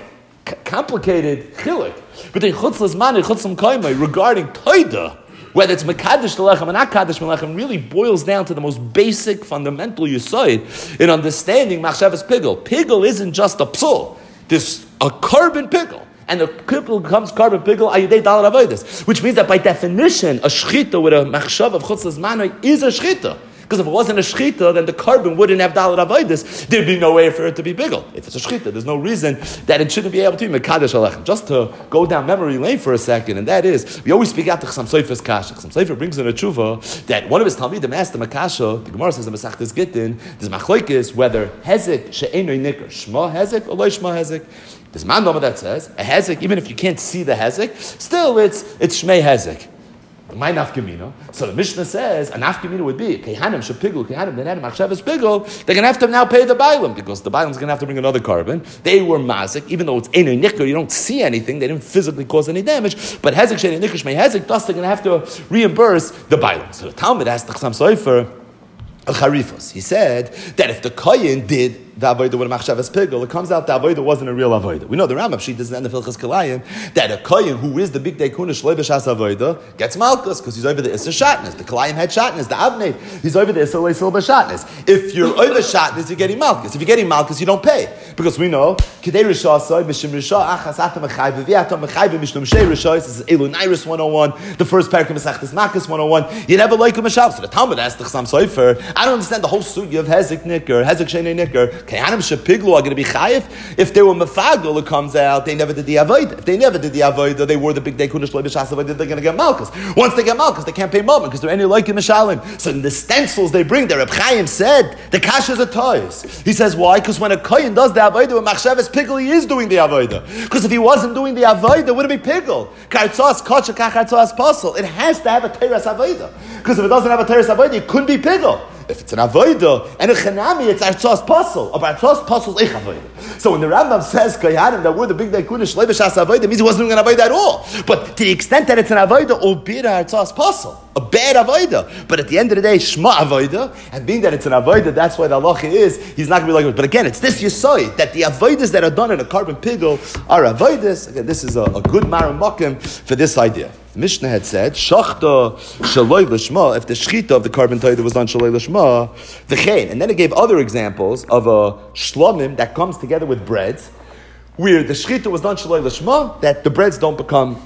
complicated chiluk between Chutz L'Zman and Chutz L'Kaimai regarding Toida, whether it's Mekadosh L'Lechem or not Kadosh L'Lechem, really boils down to the most basic, fundamental yisoid in understanding Machshavas Pigel. Pigel isn't just a psul. There's a carbon pigel. And the pigel becomes carbon pigel ayudei dalad avodas, which means that by definition, a shchita with a machshav of Chutz L'Zman is a shchita. Because if it wasn't a shchita, then the carbon wouldn't have dalad avodas. There'd be no way for it to be bigel. If it's a shchita, there's no reason that it shouldn't be able to be mekadosh alechem. Just to go down memory lane for a second, and that is, we always speak out to Chassam Sofer's kasha. Chassam Sofer brings in a tshuva that one of his talmidim asked him a kasha. The Gemara says in Masechtas Gittin, there's machlokes whether hezek she'enoi nikar shma hezek or lo shma hezek. There's man that says a hezek, even if you can't see the hezek, still it's shmei hezek. My nafkamina. So the Mishnah says a nafkamina would be kehanim shepigul kehanim denanim machshavas pigul. They're going to have to now pay the bailam because the bailam's going to have to bring another carbon. They were mazik, even though it's enei nikar, you don't see anything. They didn't physically cause any damage. But hezek sheni nikar shmei hezek, thus they're going to have to reimburse the bailam. So the Talmud asked the Chassam Sofer al-Charifos. He said that if the kohen did the avodah with a machshavas pigul, it comes out the avodah wasn't a real avodah. We know the Rambam Shita doesn't end the Hilchas Kalayim that a kohen who is the big day kuna shloi b'shas avodah gets malchus because he's over the issa shatnez. The Kalayim had shatnez. The Avnei he's over the issa leisil b'shatnez. If you're over shatnez, you're getting malchus. If you're getting malchus, you don't pay because we know kidei rishah soy mishim rishah achas atam mechayv v'yatam mechayv mishum shei rishah. This is Elu Nairis 101. The first parak of Masechtas Makkos 101. You never like a mashav. So the Talmud asked the Chassam Sofer, I don't understand the whole sugi of hezek nikar, hezek shenei nikar. Kehanim shepiglu are going to be chayif. If they were mefagel, it comes out they never did the avodah. If they never did the avodah, they were the big day kunesh loy b'shas avodah. They're going to get malchus. Once they get malchus, they can't pay moment because they're any like in mishalim. So in the stencils they bring there, Reb Chaim said the kasha is a toys. He says why? Because when a kohen does the avodah with machshavas pigel, he is doing the avodah. Because if he wasn't doing the avodah, would it be pigel? Kartzos kocha kachartzos pasal. It has to have a teres avodah. Because if it doesn't have a teres avodah, it couldn't be pigel. If it's an avodah and a chanami, it's artzos pasal. Or artzos pasal is ich avodah. So when the Rambam says kayanim that we're the big day kunesh loy b'shas avodah, means he wasn't doing an avodah at all. But to the extent that it's an avodah, albeit artzos pasal, a bad avodah. But at the end of the day, shma avodah, and being that it's an avodah, that's why the halacha is he's not going to be like it. But again, it's this yisoid that the avodas that are done in a carbon pigel are avodas. Again, this is a good maram makim for this idea. The Mishnah had said, Shachta shaloi l'shma, if the shchita of the carbon toida was done shaloi l'shma, v'chein. And then it gave other examples of a shlomim that comes together with breads, where the shchita was done shaloi l'shma, that the breads don't become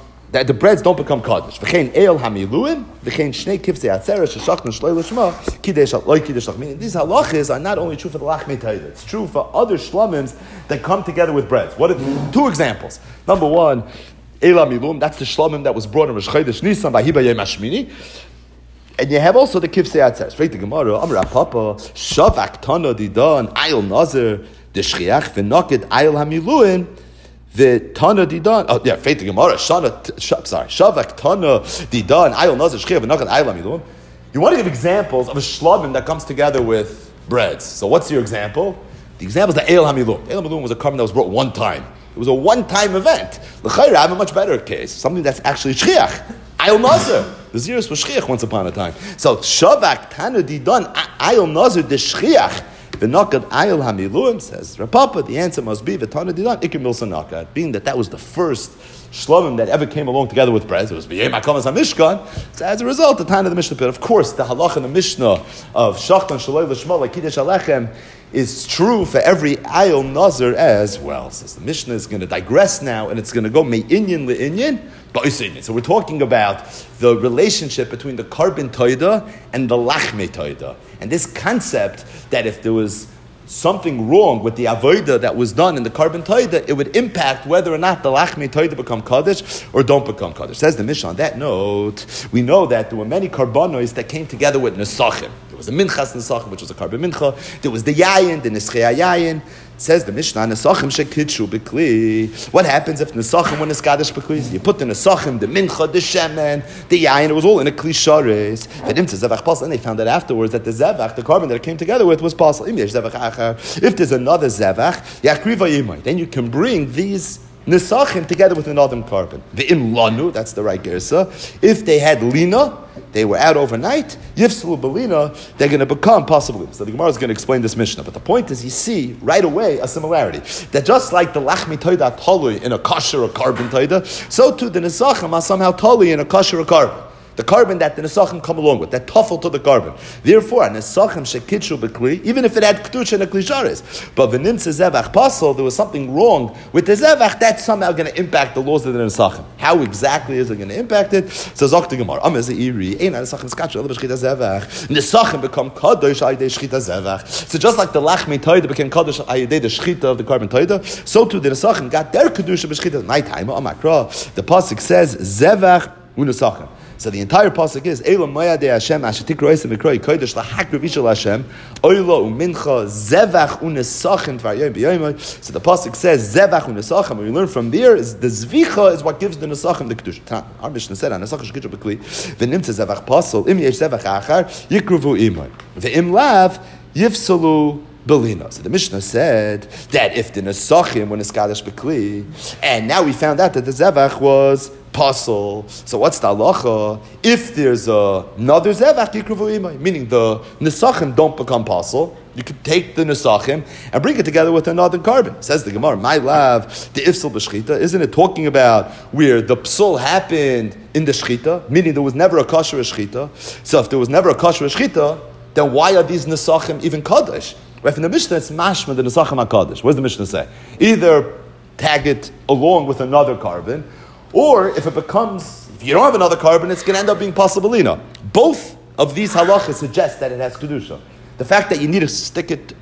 kaddish. V'chein el hamiluim, v'chein shnei kivsei atzera, sheshachta shaloi l'shma, kiddush loy kiddush lach. Meaning these halachas are not only true for the lachmei toida, it's true for other shlomims that come together with breads. What are two examples? Number one, Eila Milum, that's the shlomim that was brought in Rosh Chodesh Nisan by Hiba Yom Hashmini. And you have also the Kivsei Atzeres. Right, the Gemara, Amar Papa, Shavak Tana Didan, Ayil Nazir, the Shchiach, V'Noked Ayil HaMiluim, the Tana Didan. Oh, yeah, Right, the Gemara, Shavak Tana Didan, Ayil Nazir, Shchiach, V'Noked Ayil HaMiluim. You want to give examples of a shlomim that comes together with breads. So what's your example? The example is the Eil HaMilum. Eil HaMilum was a carbon that was brought one time. It was a one-time event. L'chayra, I have a much better case. Something that's actually shchiach. Ayil Nazir. The Zirus was shchiach once upon a time. So, Shavak Tanu Didon Ayil Nazir the shchiach. V'nakad Ayil HaMiluim, says Rapapa, the answer must be V'tanu Didon Iker Milsa Nakad. Being that was the first shlomim that ever came along together with bread. It was B'yei Makamas HaMishkan. So as a result, the time of the Mishnah. But of course, the halach in the Mishnah of Shachtan Shaloi L'Shma like Kiddush Alechem is true for every Ayil Nazir as well. So the Mishnah is going to digress now, and it's going to go Me'inyan Le'inyan, Ba'usinyan. So we're talking about the relationship between the carbon toida and the lachmei toida. And this concept that if there was something wrong with the avodah that was done in the carbon toida, it would impact whether or not the lachmei toida become kaddish or don't become kaddish. Says the Mishnah. On that note, we know that there were many karbanos that came together with nesachim. There was a minchas nesachim, which was a carbon mincha. There was the yayin, the nischei yayin. Says the Mishnah, nesachim shekitshu b'kli. What happens if nesachim when it's gadish b'kli? You put the nesachim, the mincha, the shemen, the yayin. It was all in a kli shares. And they found out afterwards that the zevach, the carbon that it came together with, was possible. If there's another zevach, then you can bring these nesachim together with another carbon. Ve'im lanu, that's the right gersa. If they had lina, they were out overnight, yifsulu belina, they're going to become possible. So the Gemara is going to explain this Mishnah. But the point is, you see right away a similarity. That just like the lachmi toida tolui in a kosher or carbon toida, so too the nesachim are somehow tolui in a kosher or carbon. The carbon that the nesachim come along with, that tuffle to the carbon. Therefore, a nesachim shekitshu b'kli, even if it had kedusha and a klisharis, but v'nimtze zevach pasol, there was something wrong with the zevach, that's somehow going to impact the laws of the nesachim. How exactly is it going to impact it? So zok the Gemara, nesachim become kadosh ayidei shchita zevach. So just like the lachmi toida became kadosh ayidei the shchita of the carbon toida, so too the nesachim got their kedusha b'shchita nighttime. The pasuk says zevach unesachim. So the entire pasuk is Elam Maya de Hashem Ashetik Roisim Mikroi Kodesh Lahakriv Ishal Hashem Oilo Umincha Zevach Unesachim Tvaryoyim B'yoyim. So the pasuk says Zevach Unesachim. What we learn from there is the Zvicha is what gives the Nesachim the Kedusha. Our Mishnah said Nesachim Shekidusha B'kli V'nimtze Zevach Pasol Im Yesh Zevach Achar Yikruvu Imoy V'im Lav Yifsolu Belina. So the Mishnah said that if the Nesachim when it's Kadesh B'kli, and now we found out that the Zevach was Pasol. So what's the halacha? If there's another zevach, yikruvu imay, meaning the nesachim don't become pasol, you could take the nesachim and bring it together with another carbon. Says the Gemara, my love, the ifsul b'shchita, isn't it talking about where the psul happened in the shchita, meaning there was never a kosher shchita? So if there was never a kosher shchita, then why are these nesachim even kadosh? Right, from the Mishnah, it's mashma the nesachim HaKadosh. What does the Mishnah say? Either tag it along with another carbon, or if it becomes, if you don't have another carbon, it's going to end up being pasabalina. Both of these halachas suggest that it has kedusha. The fact that you need to stick it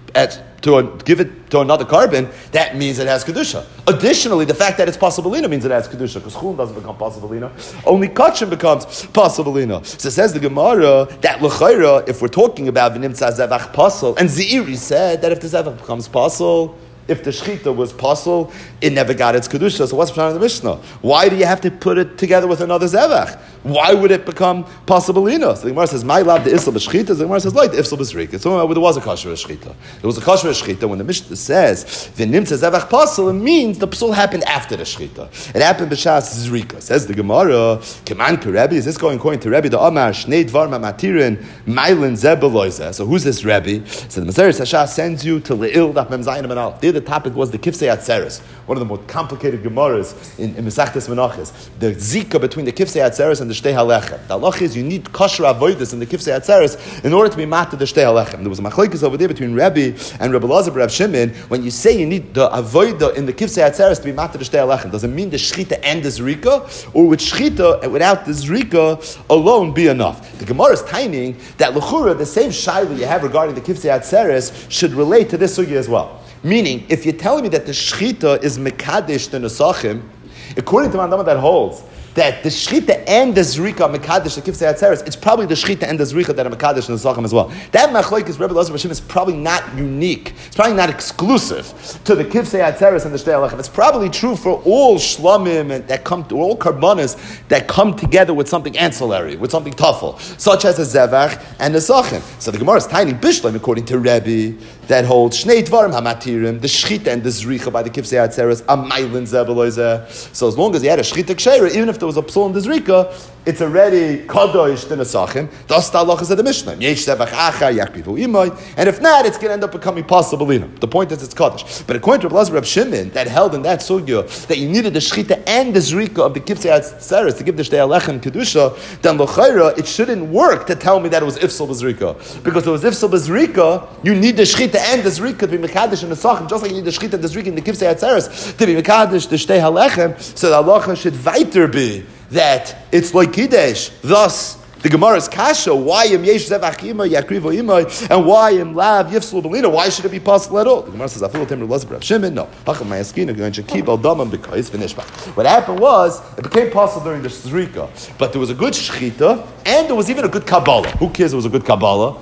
give it to another carbon, that means it has kedusha. Additionally, the fact that it's pasabalina means it has kedusha, because chulin doesn't become pasabalina. Only kachim becomes pasabalina. So says the Gemara that l'chayra, if we're talking about v'nimtza zevach pasal, and Zeiri said that if the zevach becomes pasal, if the shchita was pasul, it never got its kedusha. So what's the the Mishnah? Why do you have to put it together with another zevach? Why would it become pasabalina? So the Gemara says, "My love the isel b'shchita." The Gemara says, "Like the isel b'zrika." So there was a kosher shchita. There was a kosher shchita when the Mishnah says the nimtza zevach pasul. It means the pasul happened after the shchita. It happened b'shas zrika. Says the Gemara, "Keman Rebbe." Is this going according to Rebbe? The Amar Shnei Dvar Matirin Mailin Zebeloiza. So who's this Rebbe? So the Maseres Hashah sends you to Leil Daf Mem Zayin Menal. The topic was the Kifsei Atzeres, one of the most complicated Gemaras in Mesachtes Menachos. The zika between the Kifsei Atzeres and the Shtei Halechem. The halach is you need kosher avodas in the Kifsei Atzeres in order to be mat to the Shtei Halechem. There was a machlokes over there between Rabbi and Rabbi Elazar Rabbi Shimon. When you say you need the avodah in the Kifsei Atzeres to be mat to the Shtei Halechem, does it mean the shchita and the zrika, or with shchita without the zrika alone be enough? The Gemara is timing that l'chura the same shaila you have regarding the Kifsei Atzeres should relate to this sugya as well. Meaning, if you're telling me that the shchita is mekadesh the nesachim, according to Mandama that holds that the shchita and the zrika are mekadesh the kifsei atzeres, it's probably the shchita and the zrika that are mekadesh the nesachim as well. That machlokes Rebbe Elazar Bashim is probably not unique. It's probably not exclusive to the kifsei atzeres and the shtei halechem. It's probably true for all shlamim and that come to all karbanas that come together with something ancillary, with something tafel, such as a zevach and a sachin. So the Gemara is tiny bishlam according to Rebbe that holds shnei dvarim hamatirim, the shchita and the zrika by the kifsei atzeres amaylin zebeloize. So as long as he had a shchita ksheira, even if there was a psul in the zrika, it's already kadosh to nesachim. Thus the halachas of the Mishnah. Yesh zevach achar yakrivu imay, and if not, it's going to end up becoming pasabalina. The point is it's kadosh. But according to Rabbi Shimon, that held in that sugya that you needed the shchita and the zrika of the kifsei atzeres to give the shtei halechem kedusha, then l'chayra it shouldn't work to tell me that it was ifsal b'zrika, because it was ifsal b'zrika. You need the shchita and the zrika to be mekadesh in the sachem, just like you need the shchita and the zrika in the kifsei atzeres to be mekadesh the shtei halechem. So the halacha should weiter be that it's like kiddush. Thus, the Gemara's kasha, why am yesh zevach imay yakrivo imay, and why am lav yifsul belina? Why should it be possible at all? The Gemara says, "Afilu temer Elazar Rav Shimon." No, Pacham Mayaskina going to keep al damam because finishba. What happened was it became possible during the zrika, but there was a good shchita and there was even a good kabbalah. Who cares? It was a good kabbalah.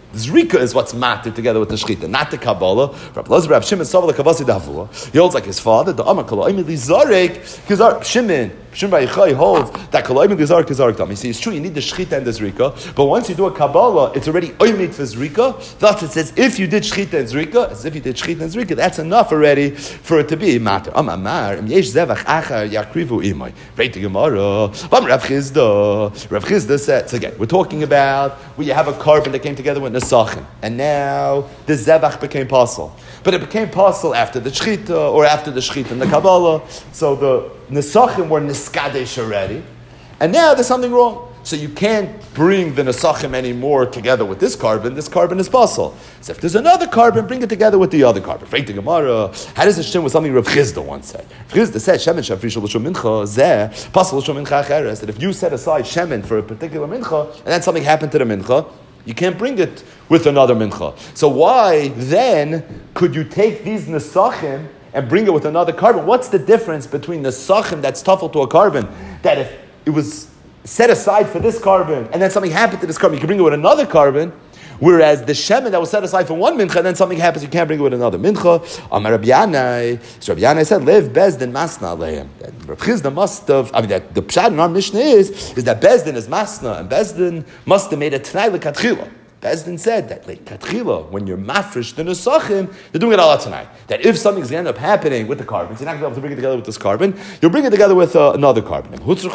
Zrika is what's matter together with the shechita, not the Kabbalah. Rab Shimon Savala Kavasi Davua. He holds like his father, the Amar Kalaim Lizarek, Shimon Baichai holds that Kalaim Lizarek is Dam. You see, it's true, you need the shechita and the zrika, but once you do a Kabbalah, it's already oimid for zrika. Thus it says, if you did shechita and zrika, as if you did shechita and zrika, that's enough already for it to be matter. Amar, Yesh Zevach Achar Yakrivu Imai. Right to Gemara. Rav Chizda said, so again, we're talking about where you have a carbon that came together with Nesachim, and now the Zevach became possible. But it became possible after the Shechita, or after the Shechita and the Kabbalah. So the Nesachim were Niskadesh already, and now there's something wrong. So you can't bring the Nesachim anymore together with this carbon is possible. So if there's another carbon, bring it together with the other carbon. How does it stem with something Rav Chizda once said? Rav Chizda said, Shemen shafrish l'shum mincha zeh, pasal l'shum mincha acheres, that if you set aside Shemen for a particular mincha, and then something happened to the mincha, you can't bring it with another mincha. So why then could you take these Nesachim and bring it with another carbon? What's the difference between Nesachim that's tuffle to a carbon, that if it was set aside for this carbon, and then something happened to this carbon, you can bring it with another carbon, whereas the shemen that was set aside for one mincha, and then something happens, you can't bring it with another mincha. Amar Rabbi Yanai, so Rabbi Yanai said, Lev Bezdin Masna Aleim. Rav Chizda must have, that the pshat in our Mishnah is that Bezdin is Masna, and Bezdin must have made a Tanai L'Katchila. Bezdin said that like Katchila, when you're mafresh the Nesachim, you're doing it all tonight. That if something's going to end up happening with the carbons, you're not going to be able to bring it together with this carbon, you'll bring it together with another carbon. So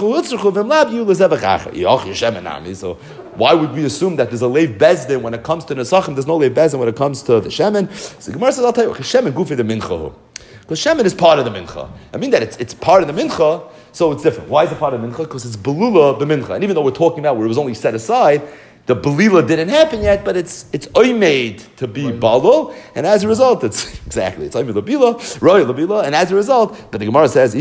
why would we assume that there's a leiv Bezdin when it comes to Nesachim, there's no leiv Bezdin when it comes to the Shemen? So Gemara says, I'll tell you, Shemen gufi the mincha. Because Shemen is part of the mincha. I mean that it's part of the mincha, so it's different. Why is it part of the mincha? Because it's belula the mincha. And even though we're talking about where it was only set aside, the belila didn't happen yet, but it's oimed to be balul, and as a result, it's oimed labila, roy labila, and as a result, but the Gemara says,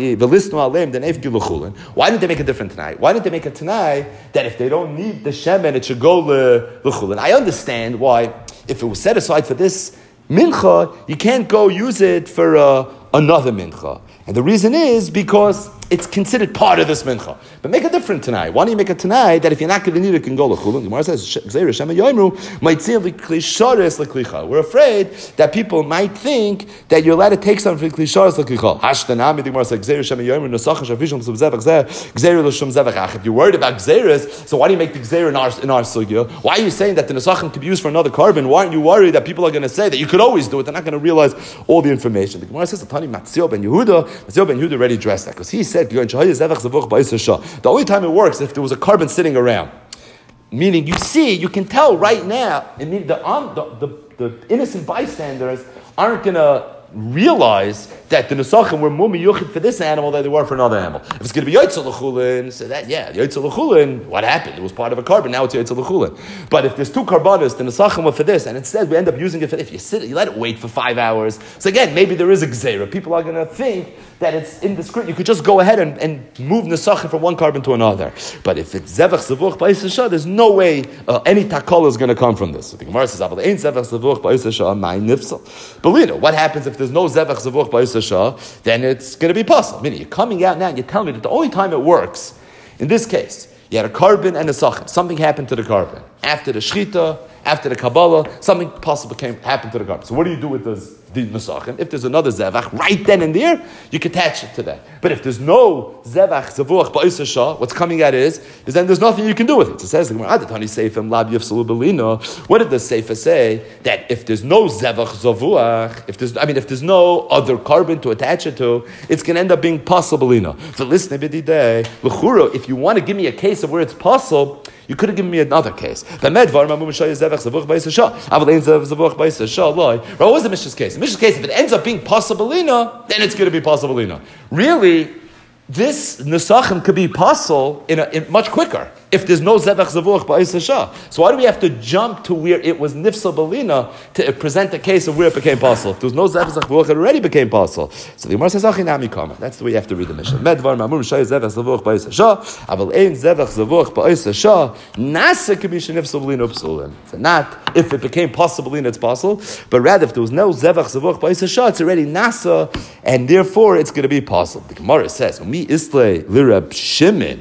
why didn't they make a different tonight? Why didn't they make a tonight that if they don't need the shemen, it should go l'chulin? I understand why, if it was set aside for this mincha, you can't go use it for another mincha. And the reason is because it's considered part of this mincha. But make a different tonight. Why don't you make a tonight that if you're not going to need it, can go l'chulin? Gemara says, we're afraid that people might think that you're allowed to take something from klisharis l'klicha. Hashtanami, the Gemara says, if you're worried about gzeres, so why do you make the gzer in our sugya? Why are you saying that the nesachim could be used for another carbon? Why aren't you worried that people are going to say that you could always do it? They're not going to realize all the information. The Gemara says, Matzio ben Yehuda already addressed that, because he said, the only time it works is if there was a carbon sitting around. Meaning, you can tell right now, the innocent bystanders aren't going to realize that the Nesachim were more miyuchid for this animal than they were for another animal. If it's going to be Yotzei L'chulin, so that, the Yotzei L'chulin, what happened? It was part of a carbon, now it's Yotzei L'chulin. But if there's two carbonas, the Nesachim were for this, and instead we end up using it for, if you let it wait for 5 hours, so again, maybe there is a gzeira. People are going to think that it's indiscreet. You could just go ahead and move Nesachim from one carbon to another. But if it's Zevach Zevuch Ba'is Hasha, there's no way any takol is going to come from this. So the Gemara says, Aval Ein Zevach Zevuch Ba'is Hasha, Mai Nifsal. But what happens if there's no Zevach Zevuch Ba'is Hasha? Then it's going to be possible. Meaning, you're coming out now and you're telling me that the only time it works, in this case, you had a carbon and a sachin. Something happened to the carbon. After the shechita, after the Kabbalah, something possible happened to the carbon. So what do you do with the nesachim? If there's another zevach, right then and there, you can attach it to that. But if there's no zevach, zevuach, ba'is hasha, what's coming out is then there's nothing you can do with it. So it says, what did the Seifa say? That if there's no zevach, zevuach, if there's no other carbon to attach it to, it's going to end up being possible. If you want to give me a case of where it's possible, you could have given me another case. What was the Mishnah's case? The Mishnah's case, if it ends up being possibilina, then it's going to be possibilina. Really, this nesachim could be possible in much quicker if there's no zevach zavuach ba'is hasha. So why do we have to jump to where it was nifsa balina to present the case of where it became possible? If there was no zevach zavuach, it already became possible. So the Gemara says, "Achinami kama." That's the way you have to read the Mishnah. Medvar mamur shay zevach zavuach ba'is hasha, aval ein zevach zavuach ba'is hasha. Nasa k'mishin nifsa balina upsulim. So not if it became possible, it's possible, but rather if there was no zevach zavuach ba'is hasha, it's already nasa, and therefore it's going to be possible. The Gemara says, "Mi islay lirab shimin."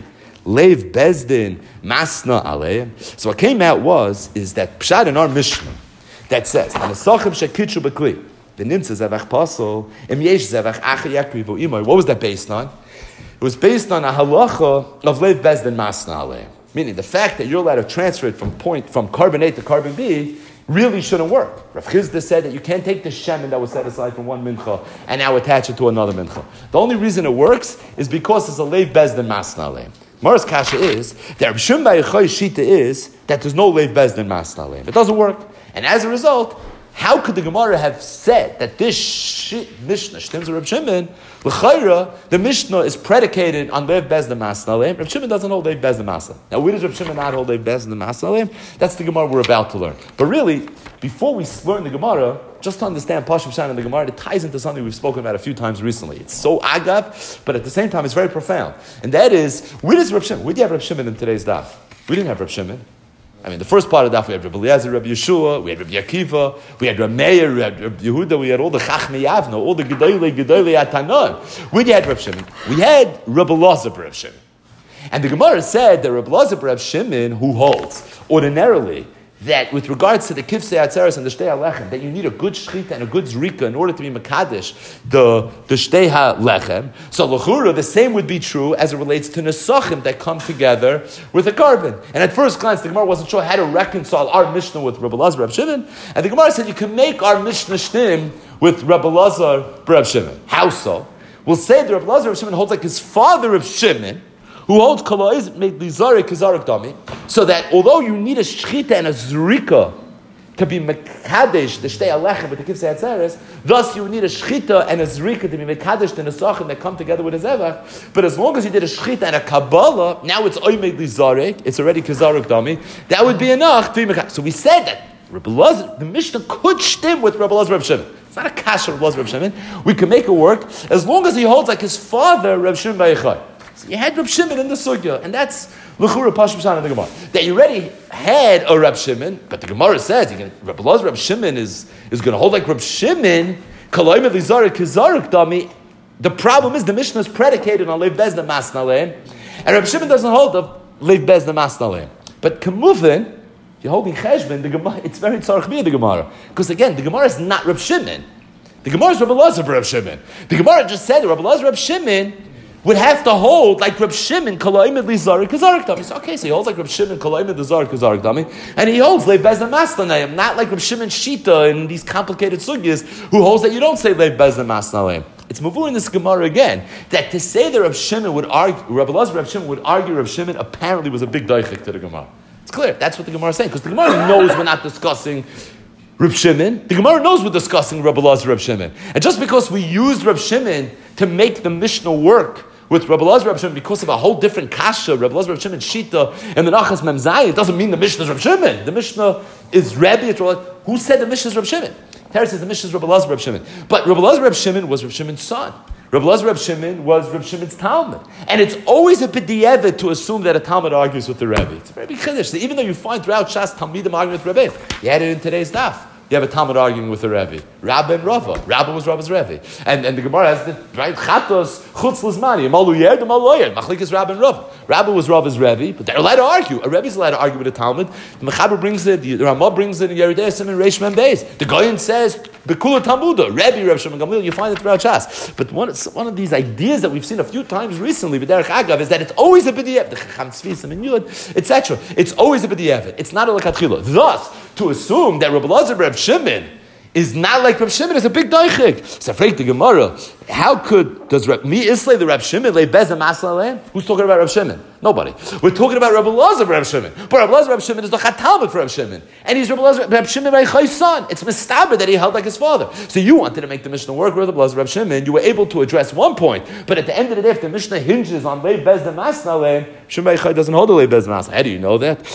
Leiv Bezdin Masna Aleim. So what came out is that Pshat in our Mishnah that says, Anasachim Shekitchu Bekli, the Nimtza Zevach Pasol, Im Yesh Zevach Acha Yakrivo Imoy. What was that based on? It was based on a halacha of Leiv Bezdin Masna Aleim. Meaning the fact that you're allowed to transfer it from carbon A to carbon B really shouldn't work. Rav Chizda said that you can't take the shemen that was set aside from one mincha and now attach it to another mincha. The only reason it works is because it's a leiv bezdin masna aleim. Morris kasha is that Rav Shimon bar Yochai shita is that there's no leiv bezdin masna aleim. It doesn't work, and as a result, how could the Gemara have said that this Mishnah, Shtim's Rav Shimon, l'chayra, the Mishnah is predicated on Leiv Bezdin Masna Aleim? Rav Shimon doesn't hold Leiv Bezdin Masna. Now, where does Rav Shimon not hold Leiv Bezdin Masna Aleim? That's the Gemara we're about to learn. But really, before we learn the Gemara, just to understand Pashim Shan and the Gemara, it ties into something we've spoken about a few times recently. It's so agav, but at the same time, it's very profound. And that is, where does Rav Shimon? Where do you have Rav Shimon in today's daf? We didn't have Rav Shimon. I mean, the first part of that, we had Rabbi Eliezer, Rabbi Yeshua, we had Rabbi Akiva, we had Rabbi Meir, we had Rabbi Yehuda, we had all the Chachmei Yavna, all the Gedolei Atanon. Where did you have Rabbi Shimon? We had Rabbi Elazar Rabbi Shimon. And the Gemara said that Rabbi Elazar Rabbi Shimon, who holds ordinarily that with regards to the kifsei atzeres and the shtei halechem, that you need a good shchita and a good zrika in order to be mekadesh the shtei halechem. So l'chura, the same would be true as it relates to nesachim that come together with a carbon. And at first glance, the Gemara wasn't sure how to reconcile our Mishnah with Rabbi Elazar Reb Shimon, and the Gemara said you can make our Mishnah shtim with Rabbi Elazar Reb Shimon. How so? We'll say that Rabbi Elazar Reb Shimon holds like his father Reb Shimon, who holds koloiz made lizarek kizarek dami, so that although you need a shchita and a zrika to be mekadesh the shtei alechem with the kivsei atzeres, thus you need a shchita and a zrika to be mekadesh the nesachim that come together with a zevach. But as long as you did a shchita and a kabbalah, now it's oimei lizarek, it's already kizarek dami. That would be enough to be mekadesh. So we said that Rabbi Elazar, the Mishnah could shtim with Rabbi Elazar Reb Shimon. It's not a kasher Rabbi Elazar Reb Shimon. We can make it work as long as he holds like his father Reb Shimon bar Yochai. So you had Reb Shimon in the sugya, and that's l'chura pashim shan in the Gemara. That you already had a Reb Shimon, but the Gemara says Reb Elazar Reb Shimon is going to hold like Reb Shimon. Kalayim lizarik kizarik dami. The problem is the Mishnah is predicated on leiv bezdin masna aleim, and Reb Shimon doesn't hold the leiv bezdin masna aleim. But kamufin, if you're holding cheshbon, the Gemara, it's very tzarich the Gemara, because again the Gemara is not Reb Shimon. The Gemara is Reb Elazar Reb Shimon. The Gemara just said Reb Elazar Reb Shimon would have to hold like Reb Shimon kolaim lizarik kazarik dami. So okay, so he holds like Reb Shimon kolaim lizarik kazarik dami, and he holds leiv bezdin masna aleim, not like Reb Shimon shita in these complicated sugyas who holds that you don't say leiv bezdin masna aleim. It's mavur in this Gemara again that to say that Reb Shimon would argue, Reb Elazar Reb Shimon would argue Reb Shimon apparently was a big daichik to the Gemara. It's clear. That's what the Gemara is saying, because the Gemara knows we're not discussing Reb Shimon. The Gemara knows we're discussing Reb Elazar Reb Shimon. And just because we used Reb Shimon to make the Mishnah work with Reb Elazar Reb Shimon because of a whole different kasha, Reb Elazar Reb Shimon shita and the Nachas Memzai, it doesn't mean the Mishnah is Reb Shimon. The Mishnah is Rabbi. Who said the Mishnah is Reb Shimon? Terry says the Mishnah is Reb Elazar Reb Shimon. But Reb Elazar Reb Shimon was Reb Shimon's son. Reb Elazar Reb Shimon was Reb Shimon's Talmud. And it's always a b'di'evet to assume that a Talmud argues with the Rebbe. It's a very big chiddush. So even though you find throughout Shas Talmidim arguing with Rebbe, you had it in today's daf. You have a Talmud arguing with the Rebbe. Rabba and Rava. Rabba was Rabba's Rebbe. And the Gemara has the right Chatos, Chutz Lizmani, Malu Yerd, Malu Yerd. Machlikas Rabba and Rava. Rabba was Rava's Rebbe, but they're allowed to argue. A Rebbe's allowed to argue with a Talmud. The Mechaber brings it, the Ramah brings it in Yeridei Sim and Reish Mem Beis. The Goyen says, Bekula Talmuda, Rebbe, Reb Shimon Gamliel, you find it throughout Shas. But one of these ideas that we've seen a few times recently, B'derech Agav, is that it's always a b'di'evet. The Chacham Tzvi, and Yud, etc. It's always a b'di'evet. It's not a lekatchila. Thus, to assume that Reb Elazar Reb Shimon is not like Reb Shimon is a big daichik. So afraid the Gemara, how does me Islay the Reb Shimon lay bezem asla? Who's talking about Reb Shimon? Nobody. We're talking about Reb Elazar Reb Shimon. But Reb Elazar Reb Shimon is the Chatalmud for Reb Shimon. And he's Reb Shimon Reb Chai's son. It's mistaber that he held like his father. So you wanted to make the Mishnah work with Reb Elazar Reb Shimon. You were able to address one point. But at the end of the day, if the Mishnah hinges on lay bezem asla, Shimon Reb Chai doesn't hold a lay bezem asla. How do you know that?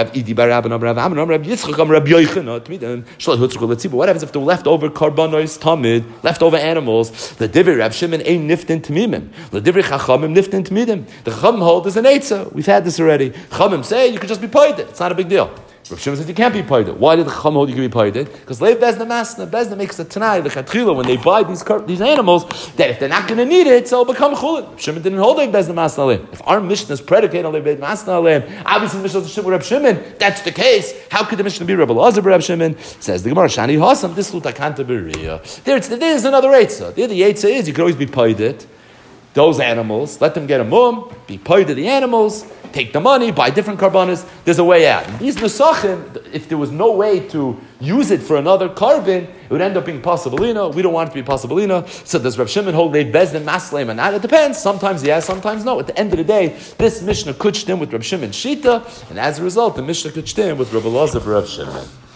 Let's see, but what happens if the leftover karbanos tamid, leftover animals, the divrei Reb Shimon ain't niftin tamimim, the divrei chachamim niftin tamidim. The chachamim hold is an eitzah. We've had this already. Chachamim say you could just be paid it. It's not a big deal. Rav Shimon says you can't be paid. Why did the Chacham hold you can be paid? Because Leiv Bezna Masna, Bezna makes a Tanai, the Chatchila, when they buy these animals, that if they're not going to need it, so it'll become Chulin. Rav Shimon didn't hold Leiv Bezna Masna Aleim. If our Mishnah is predicated on Leiv Bezna Masna Aleim, obviously the Mishnah is with Rav Shimon. That's the case. How could the Mishnah be Rabbi Elazar Rav Shimon? Says the Gemara, Shani Hasam, this Lutakanta Beriya. There's another Eitzah. The Eitzah is you could always be paid it. Those animals, let them get a mum, be paid to the animals, take the money, buy different karbanas. There's a way out. And these nesachim, if there was no way to use it for another carbon, it would end up being pasabalina. We don't want it to be pasabalina. So does Rav Shimon hold Leiv Bezna Masleim and not? It depends. Sometimes yes, sometimes no. At the end of the day, this Mishnah could stem with Rav Shimon Shita, and as a result, the Mishnah could stem with Rav Elazar Rav Shimon.